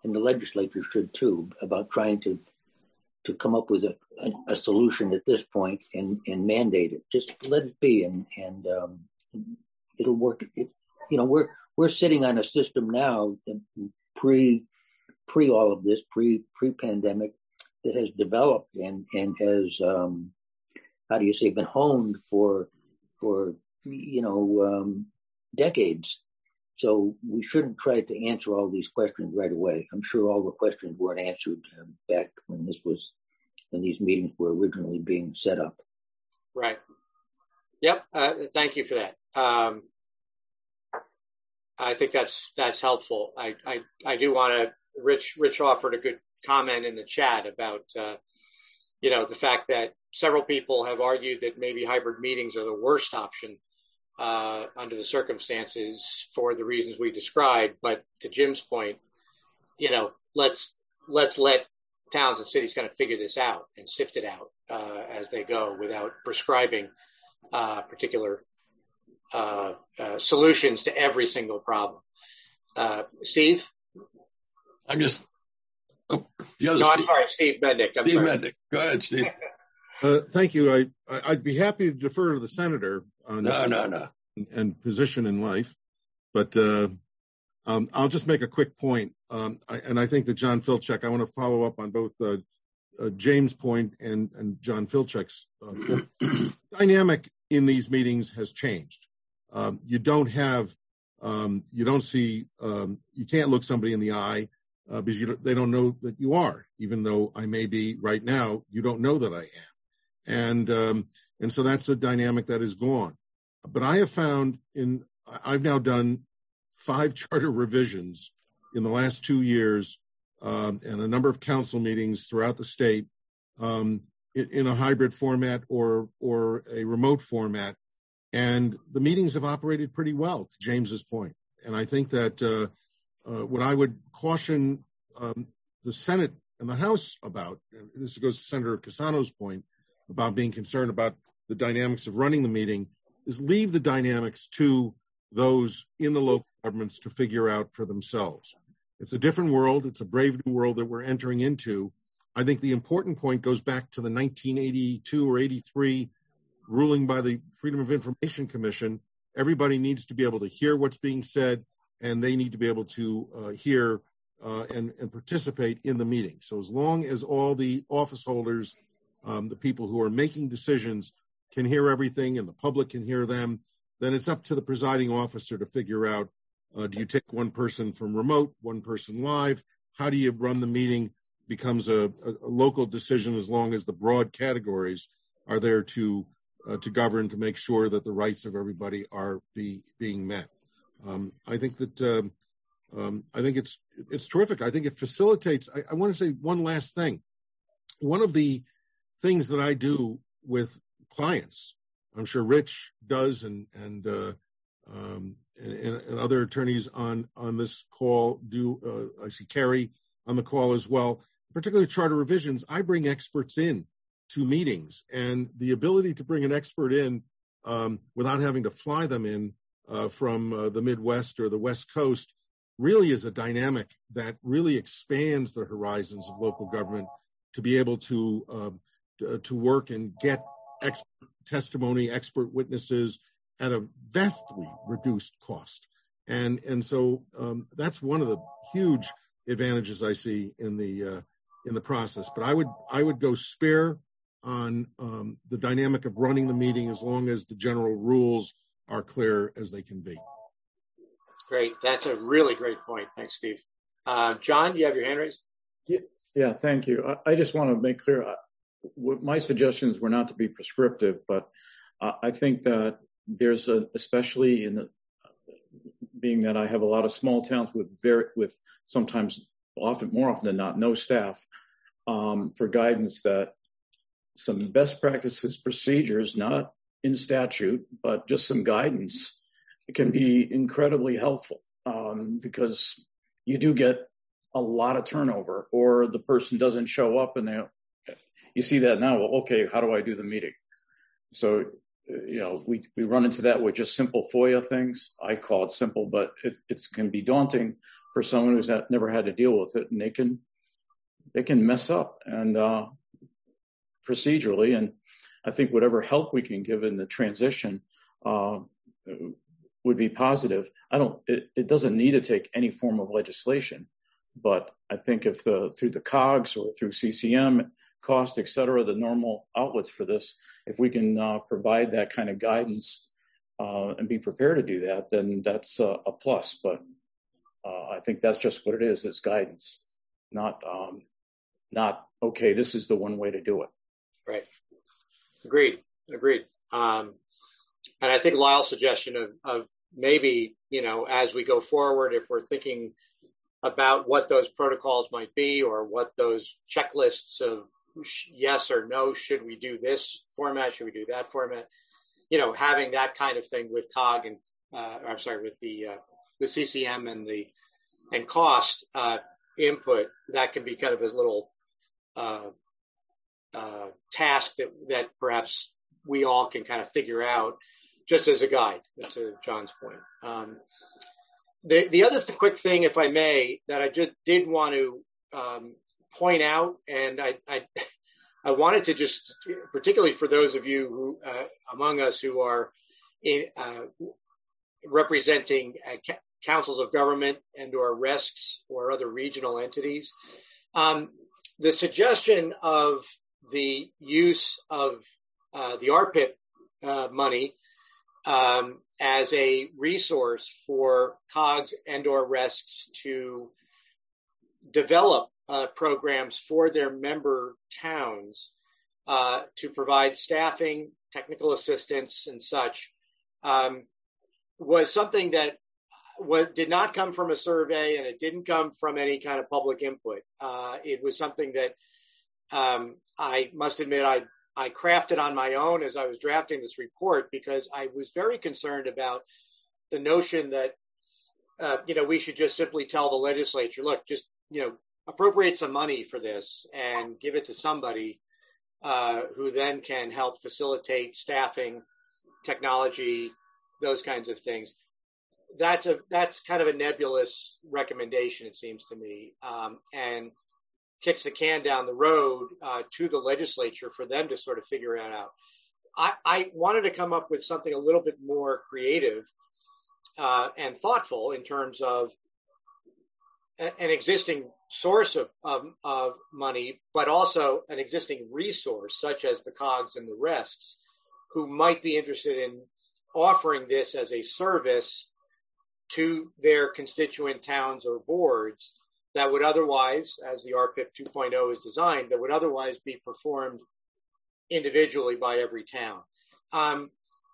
and the legislature should too, about trying to to come up with a, a, a solution at this point and, and mandate it. Just let it be, and and um, it'll work. It, you know, we're we're sitting on a system now, pre pre all of this, pre pre pandemic, that has developed and and has um, how do you say, been honed for for you know um, decades. So we shouldn't try to answer all these questions right away. I'm sure all the questions weren't answered um, back when this was, when these meetings were originally being set up. Right. Yep. Uh, thank you for that. Um, I think that's that's helpful. I I, I do want to. Rich Rich offered a good comment in the chat about uh, you know the fact that several people have argued that maybe hybrid meetings are the worst option Uh, under the circumstances for the reasons we described. But to Jim's point, you know, let's let's let towns and cities kind of figure this out and sift it out uh, as they go without prescribing uh, particular uh, uh, solutions to every single problem. Uh, Steve? I'm just, oh, the other No, Steve. I'm sorry, Steve Mendick. I'm Steve sorry. Mendick. Go ahead, Steve. Uh, thank you. I, I'd be happy to defer to the senator on No, this no, no. and position in life, but uh, um, I'll just make a quick point. Um, I, and I think that John Filczek, I want to follow up on both uh, uh, James' point and, and John Filczek's uh, point. Dynamic in these meetings has changed. Um, you don't have, um, you don't see, um, you can't look somebody in the eye uh, because you don't, they don't know that you are, even though I may be right now, you don't know that I am. And um, and so that's a dynamic that is gone. But I have found in, I've now done five charter revisions in the last two years um, and a number of council meetings throughout the state um, in, in a hybrid format or or a remote format. And the meetings have operated pretty well, to James's point. And I think that uh, uh, what I would caution um, the Senate and the House about, and this goes to Senator Cassano's point about being concerned about the dynamics of running the meeting, is leave the dynamics to those in the local governments to figure out for themselves. It's a different world. It's a brave new world that we're entering into. I think the important point goes back to the nineteen eighty-two or eighty-three ruling by the Freedom of Information Commission. Everybody needs to be able to hear what's being said, and they need to be able to uh, hear uh, and, and participate in the meeting. So as long as all the office holders, um, the people who are making decisions, can hear everything and the public can hear them, then it's up to the presiding officer to figure out, uh, do you take one person from remote, one person live? How do you run the meeting? Becomes a, a, a local decision as long as the broad categories are there to uh, to govern, to make sure that the rights of everybody are be, being met. Um, I think that um, um, I think it's it's terrific. I think it facilitates. I, I want to say one last thing. One of the things that I do with clients, I'm sure Rich does, and and uh, um, and, and other attorneys on on this call do. Uh, I see Kerry on the call as well. Particularly charter revisions, I bring experts in to meetings, and the ability to bring an expert in um, without having to fly them in uh, from uh, the Midwest or the West Coast really is a dynamic that really expands the horizons of local government to be able to um, to, to work and get expert testimony, expert witnesses at a vastly reduced cost. And and so um, that's one of the huge advantages I see in the uh, in the process. But I would I would go spare on um, the dynamic of running the meeting as long as the general rules are clear as they can be. Great. That's a really great point. Thanks, Steve. Uh, John, you have your hand raised? Yeah, yeah thank you. I, I just want to make clear, uh, what my suggestions were not to be prescriptive, but uh, I think that there's a, especially in the, being that I have a lot of small towns with very, with sometimes often, more often than not, no staff, um, for guidance that some best practices, procedures, not in statute, but just some guidance can be incredibly helpful, um, because you do get a lot of turnover, or the person doesn't show up and they, you see that now. Well, okay, how do I do the meeting? So you know, we, we run into that with just simple FOIA things. I call it simple, but it it's, can be daunting for someone who's had, never had to deal with it, and they can they can mess up and uh, procedurally. And I think whatever help we can give in the transition uh, would be positive. I don't. It, it doesn't need to take any form of legislation, but I think if the through the COGS or through C C M, cost, et cetera, the normal outlets for this, if we can uh, provide that kind of guidance uh, and be prepared to do that, then that's uh, a plus. But uh, I think that's just what it is. It's guidance, not um, not okay. This is the one way to do it. Right. Agreed. Agreed. Um, and I think Lyle's suggestion of, of maybe, you know, as we go forward, if we're thinking about what those protocols might be or what those checklists of yes or no, should we do this format, should we do that format, you know, having that kind of thing with COG and, uh, I'm sorry, with the, uh, with C C M and the, and cost uh, input, that can be kind of a little uh, uh, task that, that perhaps we all can kind of figure out just as a guide, to John's point. Um, the, the other th- quick thing, if I may, that I just did want to um, point out, and I, I, I wanted to just, particularly for those of you who, uh, among us who are in, uh, representing uh, ca- councils of government and or R E S Cs or other regional entities, um, the suggestion of the use of uh, the R P I P uh, money um, as a resource for COGS and or R E S Cs to develop uh, programs for their member towns uh, to provide staffing, technical assistance, and such, um, was something that was, did not come from a survey, and it didn't come from any kind of public input. Uh, it was something that um, I must admit I, I crafted on my own as I was drafting this report, because I was very concerned about the notion that, uh, you know, we should just simply tell the legislature, look, just, you know, appropriate some money for this and give it to somebody uh, who then can help facilitate staffing, technology, those kinds of things. That's a that's kind of a nebulous recommendation, it seems to me, um, and kicks the can down the road uh, to the legislature for them to sort of figure it out. I, I wanted to come up with something a little bit more creative uh, and thoughtful in terms of a, an existing source of, of, of money, but also an existing resource such as the COGS and the R E S Cs, who might be interested in offering this as a service to their constituent towns or boards that would otherwise, as the R P I P two point oh is designed, that would otherwise be performed individually by every town. Um,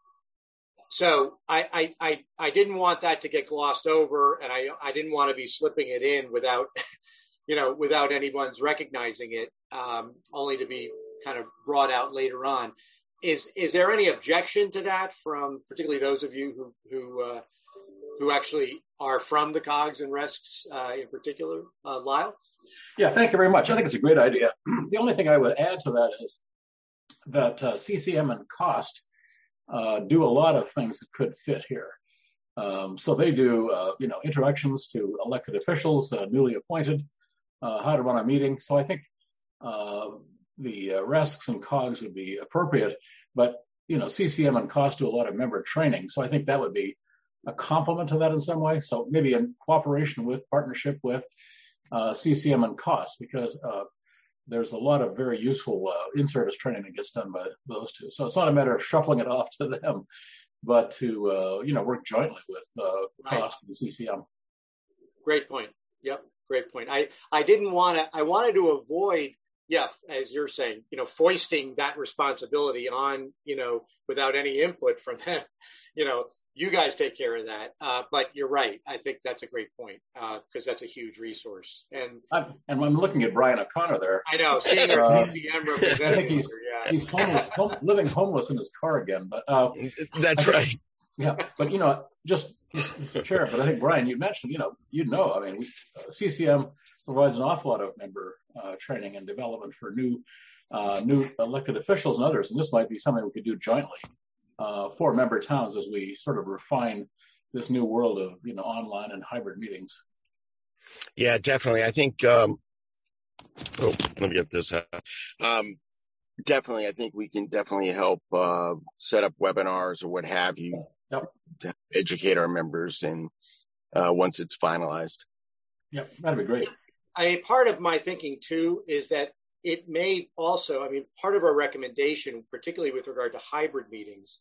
so I, I, I, I didn't want that to get glossed over, and I, I didn't want to be slipping it in without, you know, without anyone's recognizing it, um, only to be kind of brought out later on. Is is there any objection to that from particularly those of you who who uh, who actually are from the COGS and R E S Cs uh, in particular, uh, Lyle? Yeah, thank you very much. I think it's a great idea. The only thing I would add to that is that uh, C C M and COST uh, do a lot of things that could fit here. Um, so they do, uh, you know, introductions to elected officials, uh, newly appointed, uh, how to run a meeting. So I think uh, the uh, R E S Cs and COGS would be appropriate, but, you know, C C M and COST do a lot of member training. So I think that would be a complement to that in some way. So maybe in cooperation with, partnership with uh, C C M and COST, because uh, there's a lot of very useful uh, in-service training that gets done by those two. So it's not a matter of shuffling it off to them, but to, uh, you know, work jointly with uh, Right. COST and C C M. Great point. Yep, great point. I, I didn't want to, I wanted to avoid, yeah, as you're saying, you know, foisting that responsibility on, you know, without any input from them, you know, you guys take care of that. Uh, but you're right. I think that's a great point because uh, that's a huge resource. And I'm, and I'm looking at Brian O'Connor there. I know, senior Uh, C C M I think representative. he's, Yeah. he's homeless, home, living homeless in his car again. But uh, That's I think- right. Yeah, but you know, just Mister Chair, but I think Brian, you mentioned, you know, you know, I mean, uh, C C M provides an awful lot of member uh, training and development for new, uh, new elected officials and others, and this might be something we could do jointly. uh, for member towns as we sort of refine this new world of, you know, online and hybrid meetings. Yeah, definitely. I think, um, oh, let me get this out. Um, definitely, I think we can definitely help uh, set up webinars or what have you yep. to educate our members and uh, once it's finalized. Yep, that'd be great. I mean, part of my thinking too is that it may also, I mean, part of our recommendation, particularly with regard to hybrid meetings,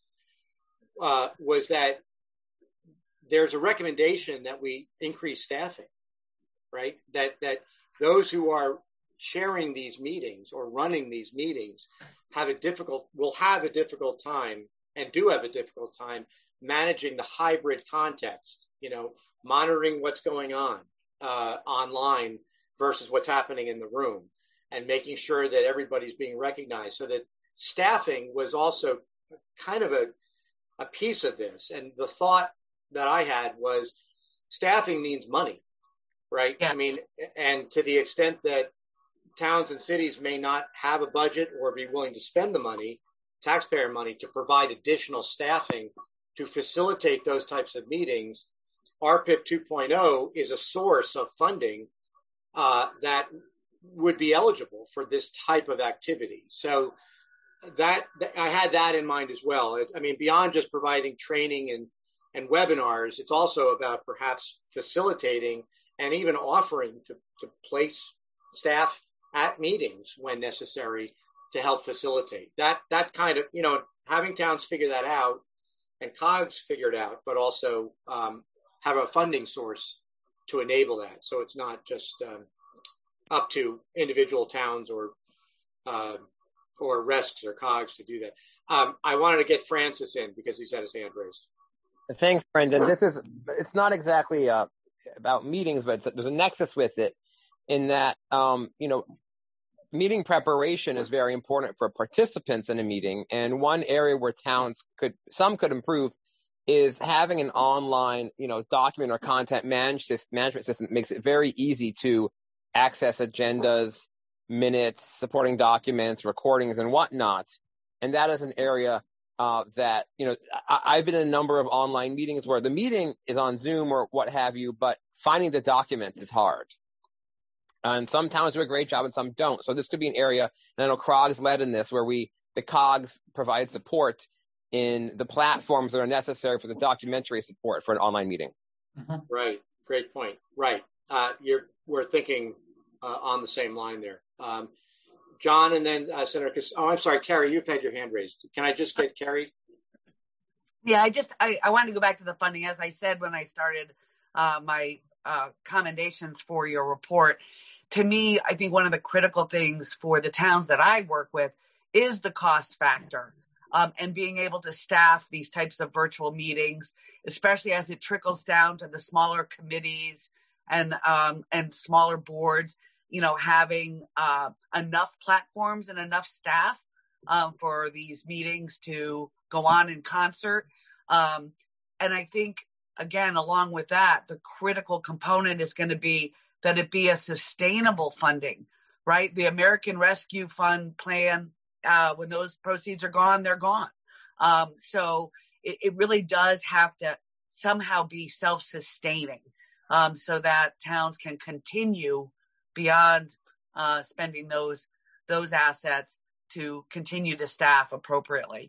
uh, was that there's a recommendation that we increase staffing, right? That that those who are chairing these meetings or running these meetings have a difficult, will have a difficult time and do have a difficult time managing the hybrid context, you know, monitoring what's going on uh, online versus what's happening in the room and making sure that everybody's being recognized. So that staffing was also kind of a, a piece of this. And the thought that I had was staffing means money, right? Yeah. I mean, and to the extent that towns and cities may not have a budget or be willing to spend the money, taxpayer money, to provide additional staffing to facilitate those types of meetings, R P I P two point oh is a source of funding uh, that would be eligible for this type of activity. So that, I had that in mind as well. I mean, beyond just providing training and, and webinars, it's also about perhaps facilitating and even offering to, to place staff at meetings when necessary to help facilitate that, that kind of, you know, having towns figure that out and COGS figure it out, but also um, have a funding source to enable that. So it's not just um, up to individual towns or uh, or R E S Cs or COGS to do that. Um, I wanted to get Francis in because he's had his hand raised. Thanks, Brendan. This is, it's not exactly uh, about meetings, but it's, there's a nexus with it in that, um, you know, meeting preparation is very important for participants in a meeting. And one area where towns could, some could improve is having an online, you know, document or content manage, management system that makes it very easy to access agendas, minutes, supporting documents, recordings, and whatnot. And that is an area uh, that, you know, I, I've been in a number of online meetings where the meeting is on Zoom or what have you, but finding the documents is hard. And some towns do a great job and some don't. So this could be an area, and I know COGS led in this, where we, the COGS provide support in the platforms that are necessary for the documentary support for an online meeting. Mm-hmm. Right. Great point. Right. Uh, you're, we're thinking uh, on the same line there. Um, John, and then uh, Senator, oh, I'm sorry, Carrie, you've had your hand raised. Can I just get Carrie? Yeah, I just, I, I wanted to go back to the funding. As I said when I started uh, my uh, commendations for your report, to me, I think one of the critical things for the towns that I work with is the cost factor um, and being able to staff these types of virtual meetings, especially as it trickles down to the smaller committees and um, and smaller boards, you know, having uh, enough platforms and enough staff um, for these meetings to go on in concert. Um, and I think, again, along with that, the critical component is going to be that it be a sustainable funding, right? The American Rescue Fund plan, uh, when those proceeds are gone, they're gone. Um, so it, it really does have to somehow be self-sustaining um, so that towns can continue beyond uh, spending those those assets to continue to staff appropriately.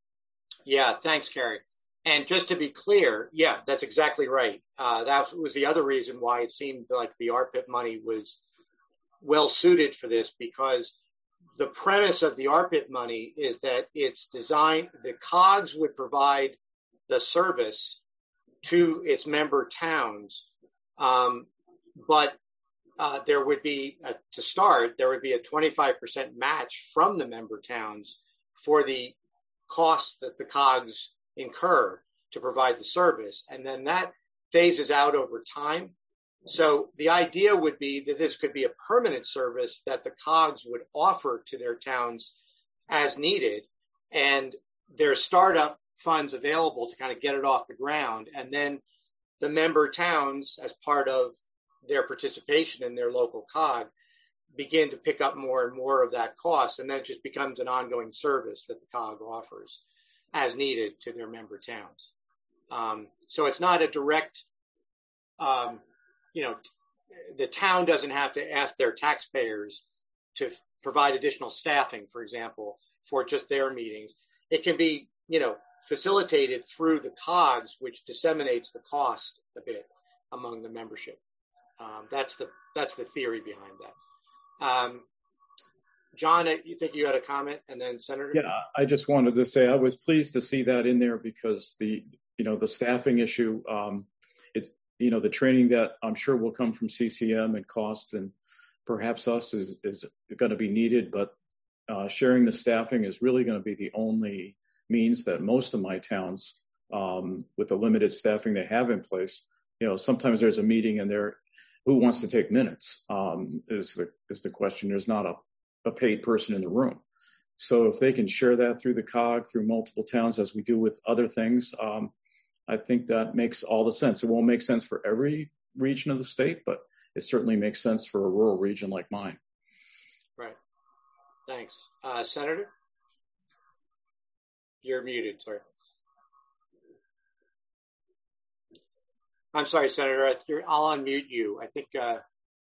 Yeah, thanks, Carrie. And just to be clear, yeah, that's exactly right. Uh, that was the other reason why it seemed like the R P I P money was well suited for this, because the premise of the R P I P money is that it's designed, the COGS would provide the service to its member towns, um, but uh, there would be, uh, to start, there would be a twenty-five percent match from the member towns for the cost that the COGS incur to provide the service. And then that phases out over time. So the idea would be that this could be a permanent service that the COGS would offer to their towns as needed. And there's startup funds available to kind of get it off the ground. And then the member towns, as part of their participation in their local COG, begin to pick up more and more of that cost. And then it just becomes an ongoing service that the COG offers. as needed to their member towns. Um, so it's not a direct, um, you know, the town doesn't have to ask their taxpayers to provide additional staffing, for example, for just their meetings. It can be, you know, facilitated through the COGS, which disseminates the cost a bit among the membership. Um, that's the that's the theory behind that. Um, John, you think you had a comment, and then Senator? Yeah, I just wanted to say I was pleased to see that in there because the you know the staffing issue, um, it's you know the training that I'm sure will come from C C M and cost and perhaps us is is going to be needed, but uh, sharing the staffing is really going to be the only means that most of my towns, um, with the limited staffing they have in place, you know, sometimes there's a meeting and there, who wants to take minutes um, is the is the question. There's not a, a paid person in the room. So if they can share that through the C O G, through multiple towns, as we do with other things, um, I think that makes all the sense. It won't make sense for every region of the state, but it certainly makes sense for a rural region like mine. Right. Thanks. Uh, Senator? You're muted, sorry. I'm sorry, Senator. You're, I'll unmute you. I think, uh,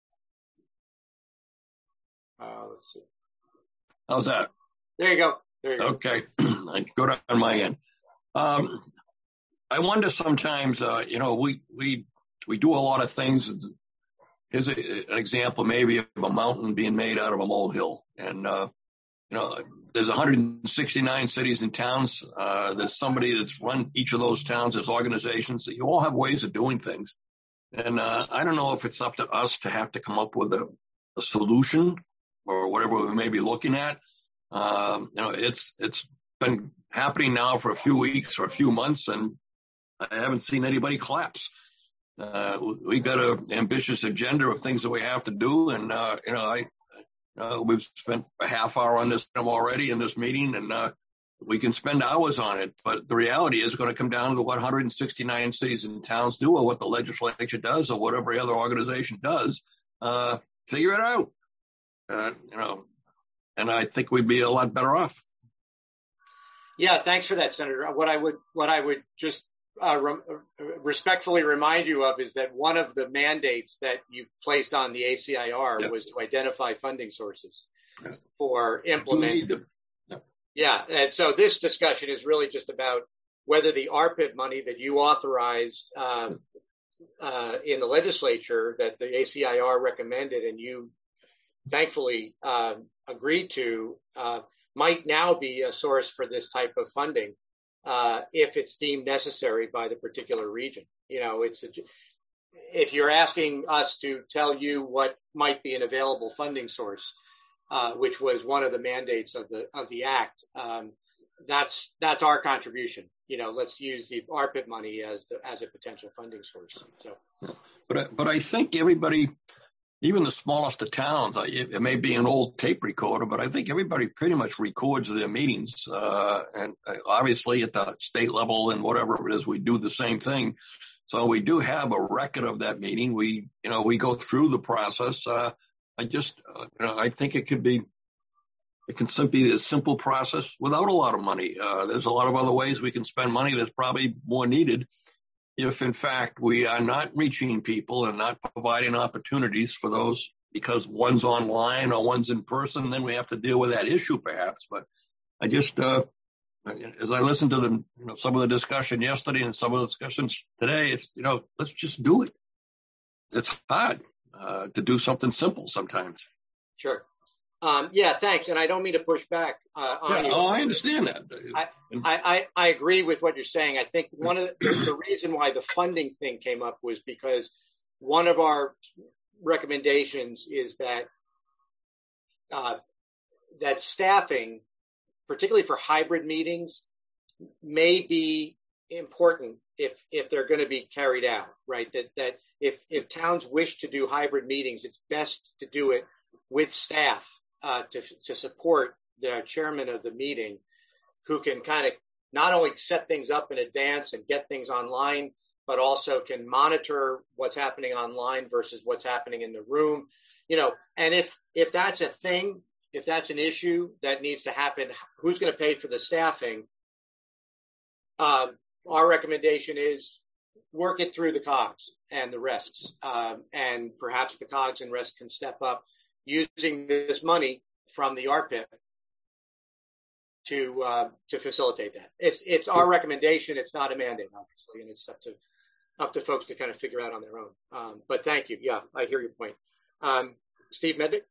uh, let's see. How's that? There you go. There you go. Okay. Good on my end. Um, I wonder sometimes, uh, you know, we, we, we do a lot of things. Here's a, an example maybe of a mountain being made out of a molehill. And, uh, you know, there's one hundred sixty-nine cities and towns. Uh, there's somebody that's run each of those towns. There's organizations that you all have ways of doing things. And uh, I don't know if it's up to us to have to come up with a, a solution or whatever we may be looking at. Um, you know, it's it's been happening now for a few weeks or a few months, and I haven't seen anybody collapse. Uh, we got an ambitious agenda of things that we have to do, and uh, you know, I. Uh, we've spent a half hour on this already in this meeting, and uh, we can spend hours on it. But the reality is going to come down to what one hundred sixty-nine cities and towns do, or what the legislature does, or what every other organization does. Uh, figure it out, uh, you know. And I think we'd be a lot better off. Yeah, thanks for that, Senator. What I would, what I would just uh, re- respectfully remind you of is that one of the mandates that you placed on the A C I R yeah. was to identify funding sources yeah. for implementing. Yeah. yeah, and so this discussion is really just about whether the A R P I P money that you authorized uh, uh, in the legislature that the A C I R recommended and you thankfully uh, agreed to uh, might now be a source for this type of funding. Uh, if it's deemed necessary by the particular region. You know, it's a, if you're asking us to tell you what might be an available funding source, uh, which was one of the mandates of the of the act, um, that's that's our contribution. You know, let's use the A R P I P money as the, as a potential funding source. So, but I, but I think everybody, even the smallest of towns, it may be an old tape recorder, but I think everybody pretty much records their meetings. Uh, and obviously at the state level and whatever it is, we do the same thing. So we do have a record of that meeting. We, you know, we go through the process. Uh, I just, uh, you know, I think it could be, it can simply be a simple process without a lot of money. Uh, there's a lot of other ways we can spend money that's probably more needed. If, in fact, we are not reaching people and not providing opportunities for those because one's online or one's in person, then we have to deal with that issue perhaps. But I just, uh, as I listened to the, you know, some of the discussion yesterday and some of the discussions today, it's, you know, let's just do it. It's hard uh, to do something simple sometimes. Sure. Um, yeah, thanks. And I don't mean to push back. Uh, on yeah, you. Oh, I understand that. I, I, I, I agree with what you're saying. I think one of the, the reason why the funding thing came up was because one of our recommendations is that uh, that staffing, particularly for hybrid meetings, may be important if if they're going to be carried out. Right? That that if if towns wish to do hybrid meetings, it's best to do it with staff. Uh, to to support the chairman of the meeting, who can kind of not only set things up in advance and get things online, but also can monitor what's happening online versus what's happening in the room. You know, and if if that's a thing, if that's an issue that needs to happen, who's going to pay for the staffing? um, our recommendation is work it through the cogs and the rests, um, and perhaps the cogs and rests can step up using this money from the R P I P to uh, to facilitate that. It's it's our recommendation. It's not a mandate, obviously, and it's up to up to folks to kind of figure out on their own. Um, but thank you. Yeah, I hear your point. Um, Steve Mendick?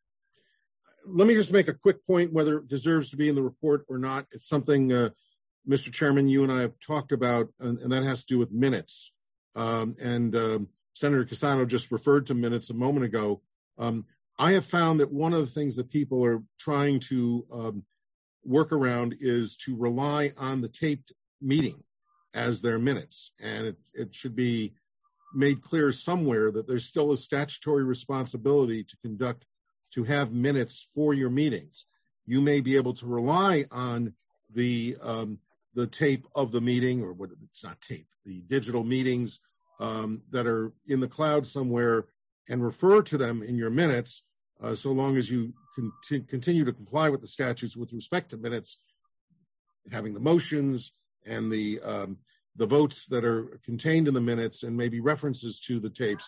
Let me just make a quick point, whether it deserves to be in the report or not. It's something, uh, Mister Chairman, you and I have talked about, and, and that has to do with minutes. Um, and um, Senator Cassano just referred to minutes a moment ago. Um, I have found that one of the things that people are trying to um, work around is to rely on the taped meeting as their minutes. And it, it should be made clear somewhere that there's still a statutory responsibility to conduct, to have minutes for your meetings. You may be able to rely on the um, the tape of the meeting, or what it's not tape, the digital meetings um, that are in the cloud somewhere, and refer to them in your minutes, uh, so long as you con- continue to comply with the statutes with respect to minutes, having the motions and the um, the votes that are contained in the minutes, and maybe references to the tapes.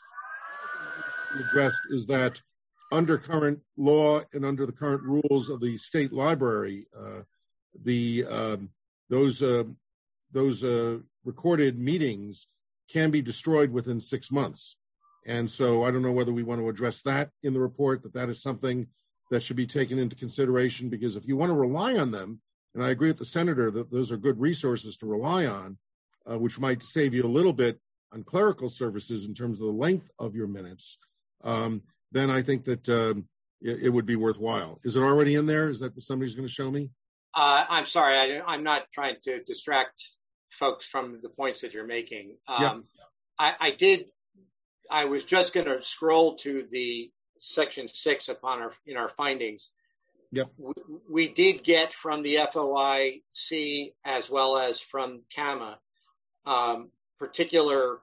Addressed is that under current law and under the current rules of the state library, uh, the um, those uh, those uh, recorded meetings can be destroyed within six months. And so I don't know whether we want to address that in the report, that that is something that should be taken into consideration, because if you want to rely on them, and I agree with the senator that those are good resources to rely on, uh, which might save you a little bit on clerical services in terms of the length of your minutes, um, then I think that um, it, it would be worthwhile. Is it already in there? Is that what somebody's going to show me? Uh, I'm sorry, I, I'm not trying to distract folks from the points that you're making. Um, yep. I, I did, I was just going to scroll to the section six upon our, in our findings. Yep. We, we did get from the F O I C as well as from C A M A um, particular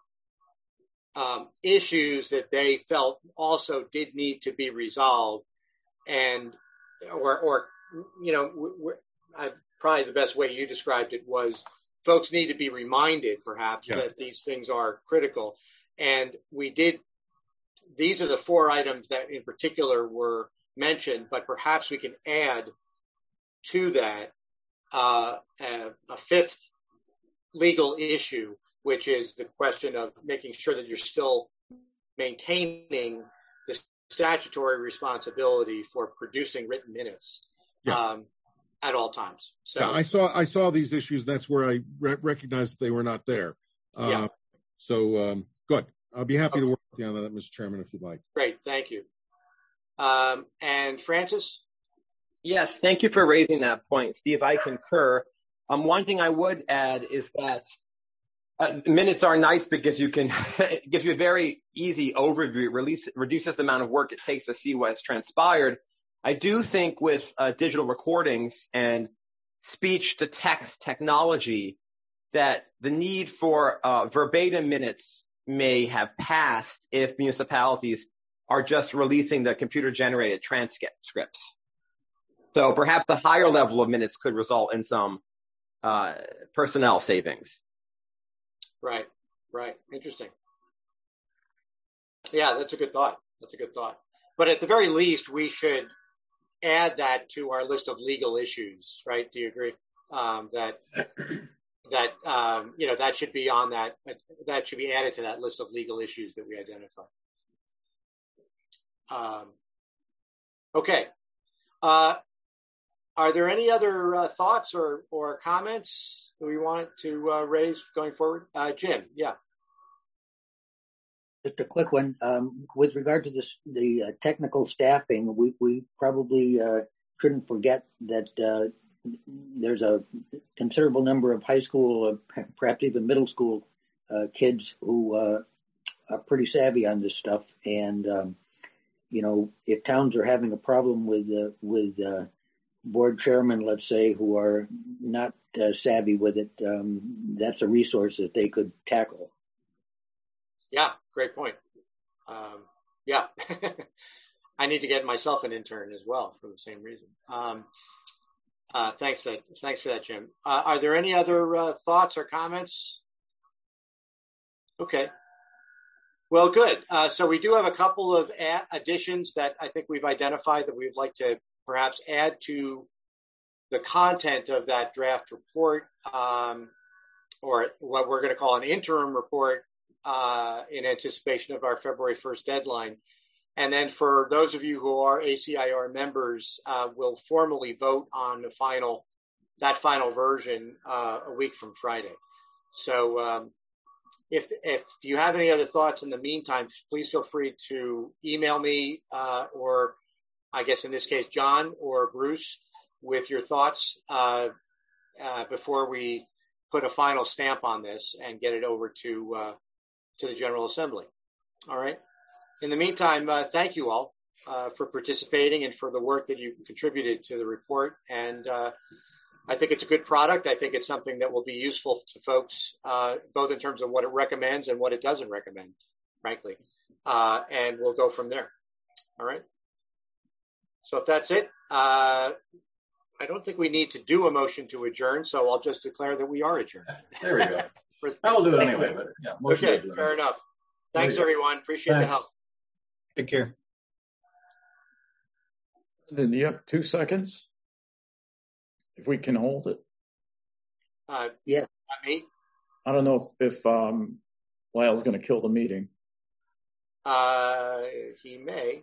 um, issues that they felt also did need to be resolved, and or or you know we're, I, probably the best way you described it was folks need to be reminded perhaps yeah. that these things are critical, and we did. These are the four items that in particular were mentioned, but perhaps we can add to that uh, a, a fifth legal issue, which is the question of making sure that you're still maintaining the statutory responsibility for producing written minutes yeah. um, at all times. So yeah, I saw I saw these issues. That's where I re- recognized that they were not there. Uh, yeah. So um, good. I'll be happy okay. to work with you on that, Mister Chairman, if you'd like. Great, thank you. Um, and Francis? Yes, thank you for raising that point, Steve. I concur. Um, one thing I would add is that uh, minutes are nice because you can it gives you a very easy overview, release, reduces the amount of work it takes to see what has transpired. I do think with uh, digital recordings and speech-to-text technology that the need for uh, verbatim minutes may have passed if municipalities are just releasing the computer-generated transcripts. So perhaps the higher level of minutes could result in some uh, personnel savings. Right, right. Interesting. Yeah, that's a good thought. That's a good thought. But at the very least, we should add that to our list of legal issues, right? Do you agree? Um, that that um, you know that should be on that that should be added to that list of legal issues that we identified. Um, okay. Uh, are there any other uh, thoughts or, or comments that we want to uh, raise going forward? Uh, Jim, yeah. Just a quick one. Um, with regard to this, the uh, technical staffing, we, we probably uh, shouldn't forget that uh, there's a considerable number of high school, uh, perhaps even middle school uh, kids who uh, are pretty savvy on this stuff. And um, you know, if towns are having a problem with uh, with uh, board chairmen, let's say, who are not uh, savvy with it, um, that's a resource that they could tackle. Yeah, great point. Um, yeah, I need to get myself an intern as well for the same reason. Um, Uh, thanks, that, thanks for that, Jim. Uh, are there any other uh, thoughts or comments? Okay. Well, good. Uh, so we do have a couple of ad- additions that I think we've identified that we'd like to perhaps add to the content of that draft report, um, or what we're going to call an interim report uh, in anticipation of our February first deadline. And then for those of you who are A C I R members, uh, we'll formally vote on the final, that final version uh, a week from Friday. So um, if if you have any other thoughts in the meantime, please feel free to email me uh, or I guess in this case, John or Bruce with your thoughts uh, uh, before we put a final stamp on this and get it over to uh, to the General Assembly. All right. In the meantime, uh, thank you all uh, for participating and for the work that you contributed to the report. And uh, I think it's a good product. I think it's something that will be useful to folks, uh, both in terms of what it recommends and what it doesn't recommend, frankly. Uh, and we'll go from there. All right. So if that's it, uh, I don't think we need to do a motion to adjourn. So I'll just declare that we are adjourned. There we go. I will do it anyway, but yeah. Okay, fair enough. Thanks, everyone. Appreciate Thanks. the help. Take care. Then you have two seconds, if we can hold it. Uh, yeah. Not me. I don't know if, if um, Lyle's going to kill the meeting. Uh, he may.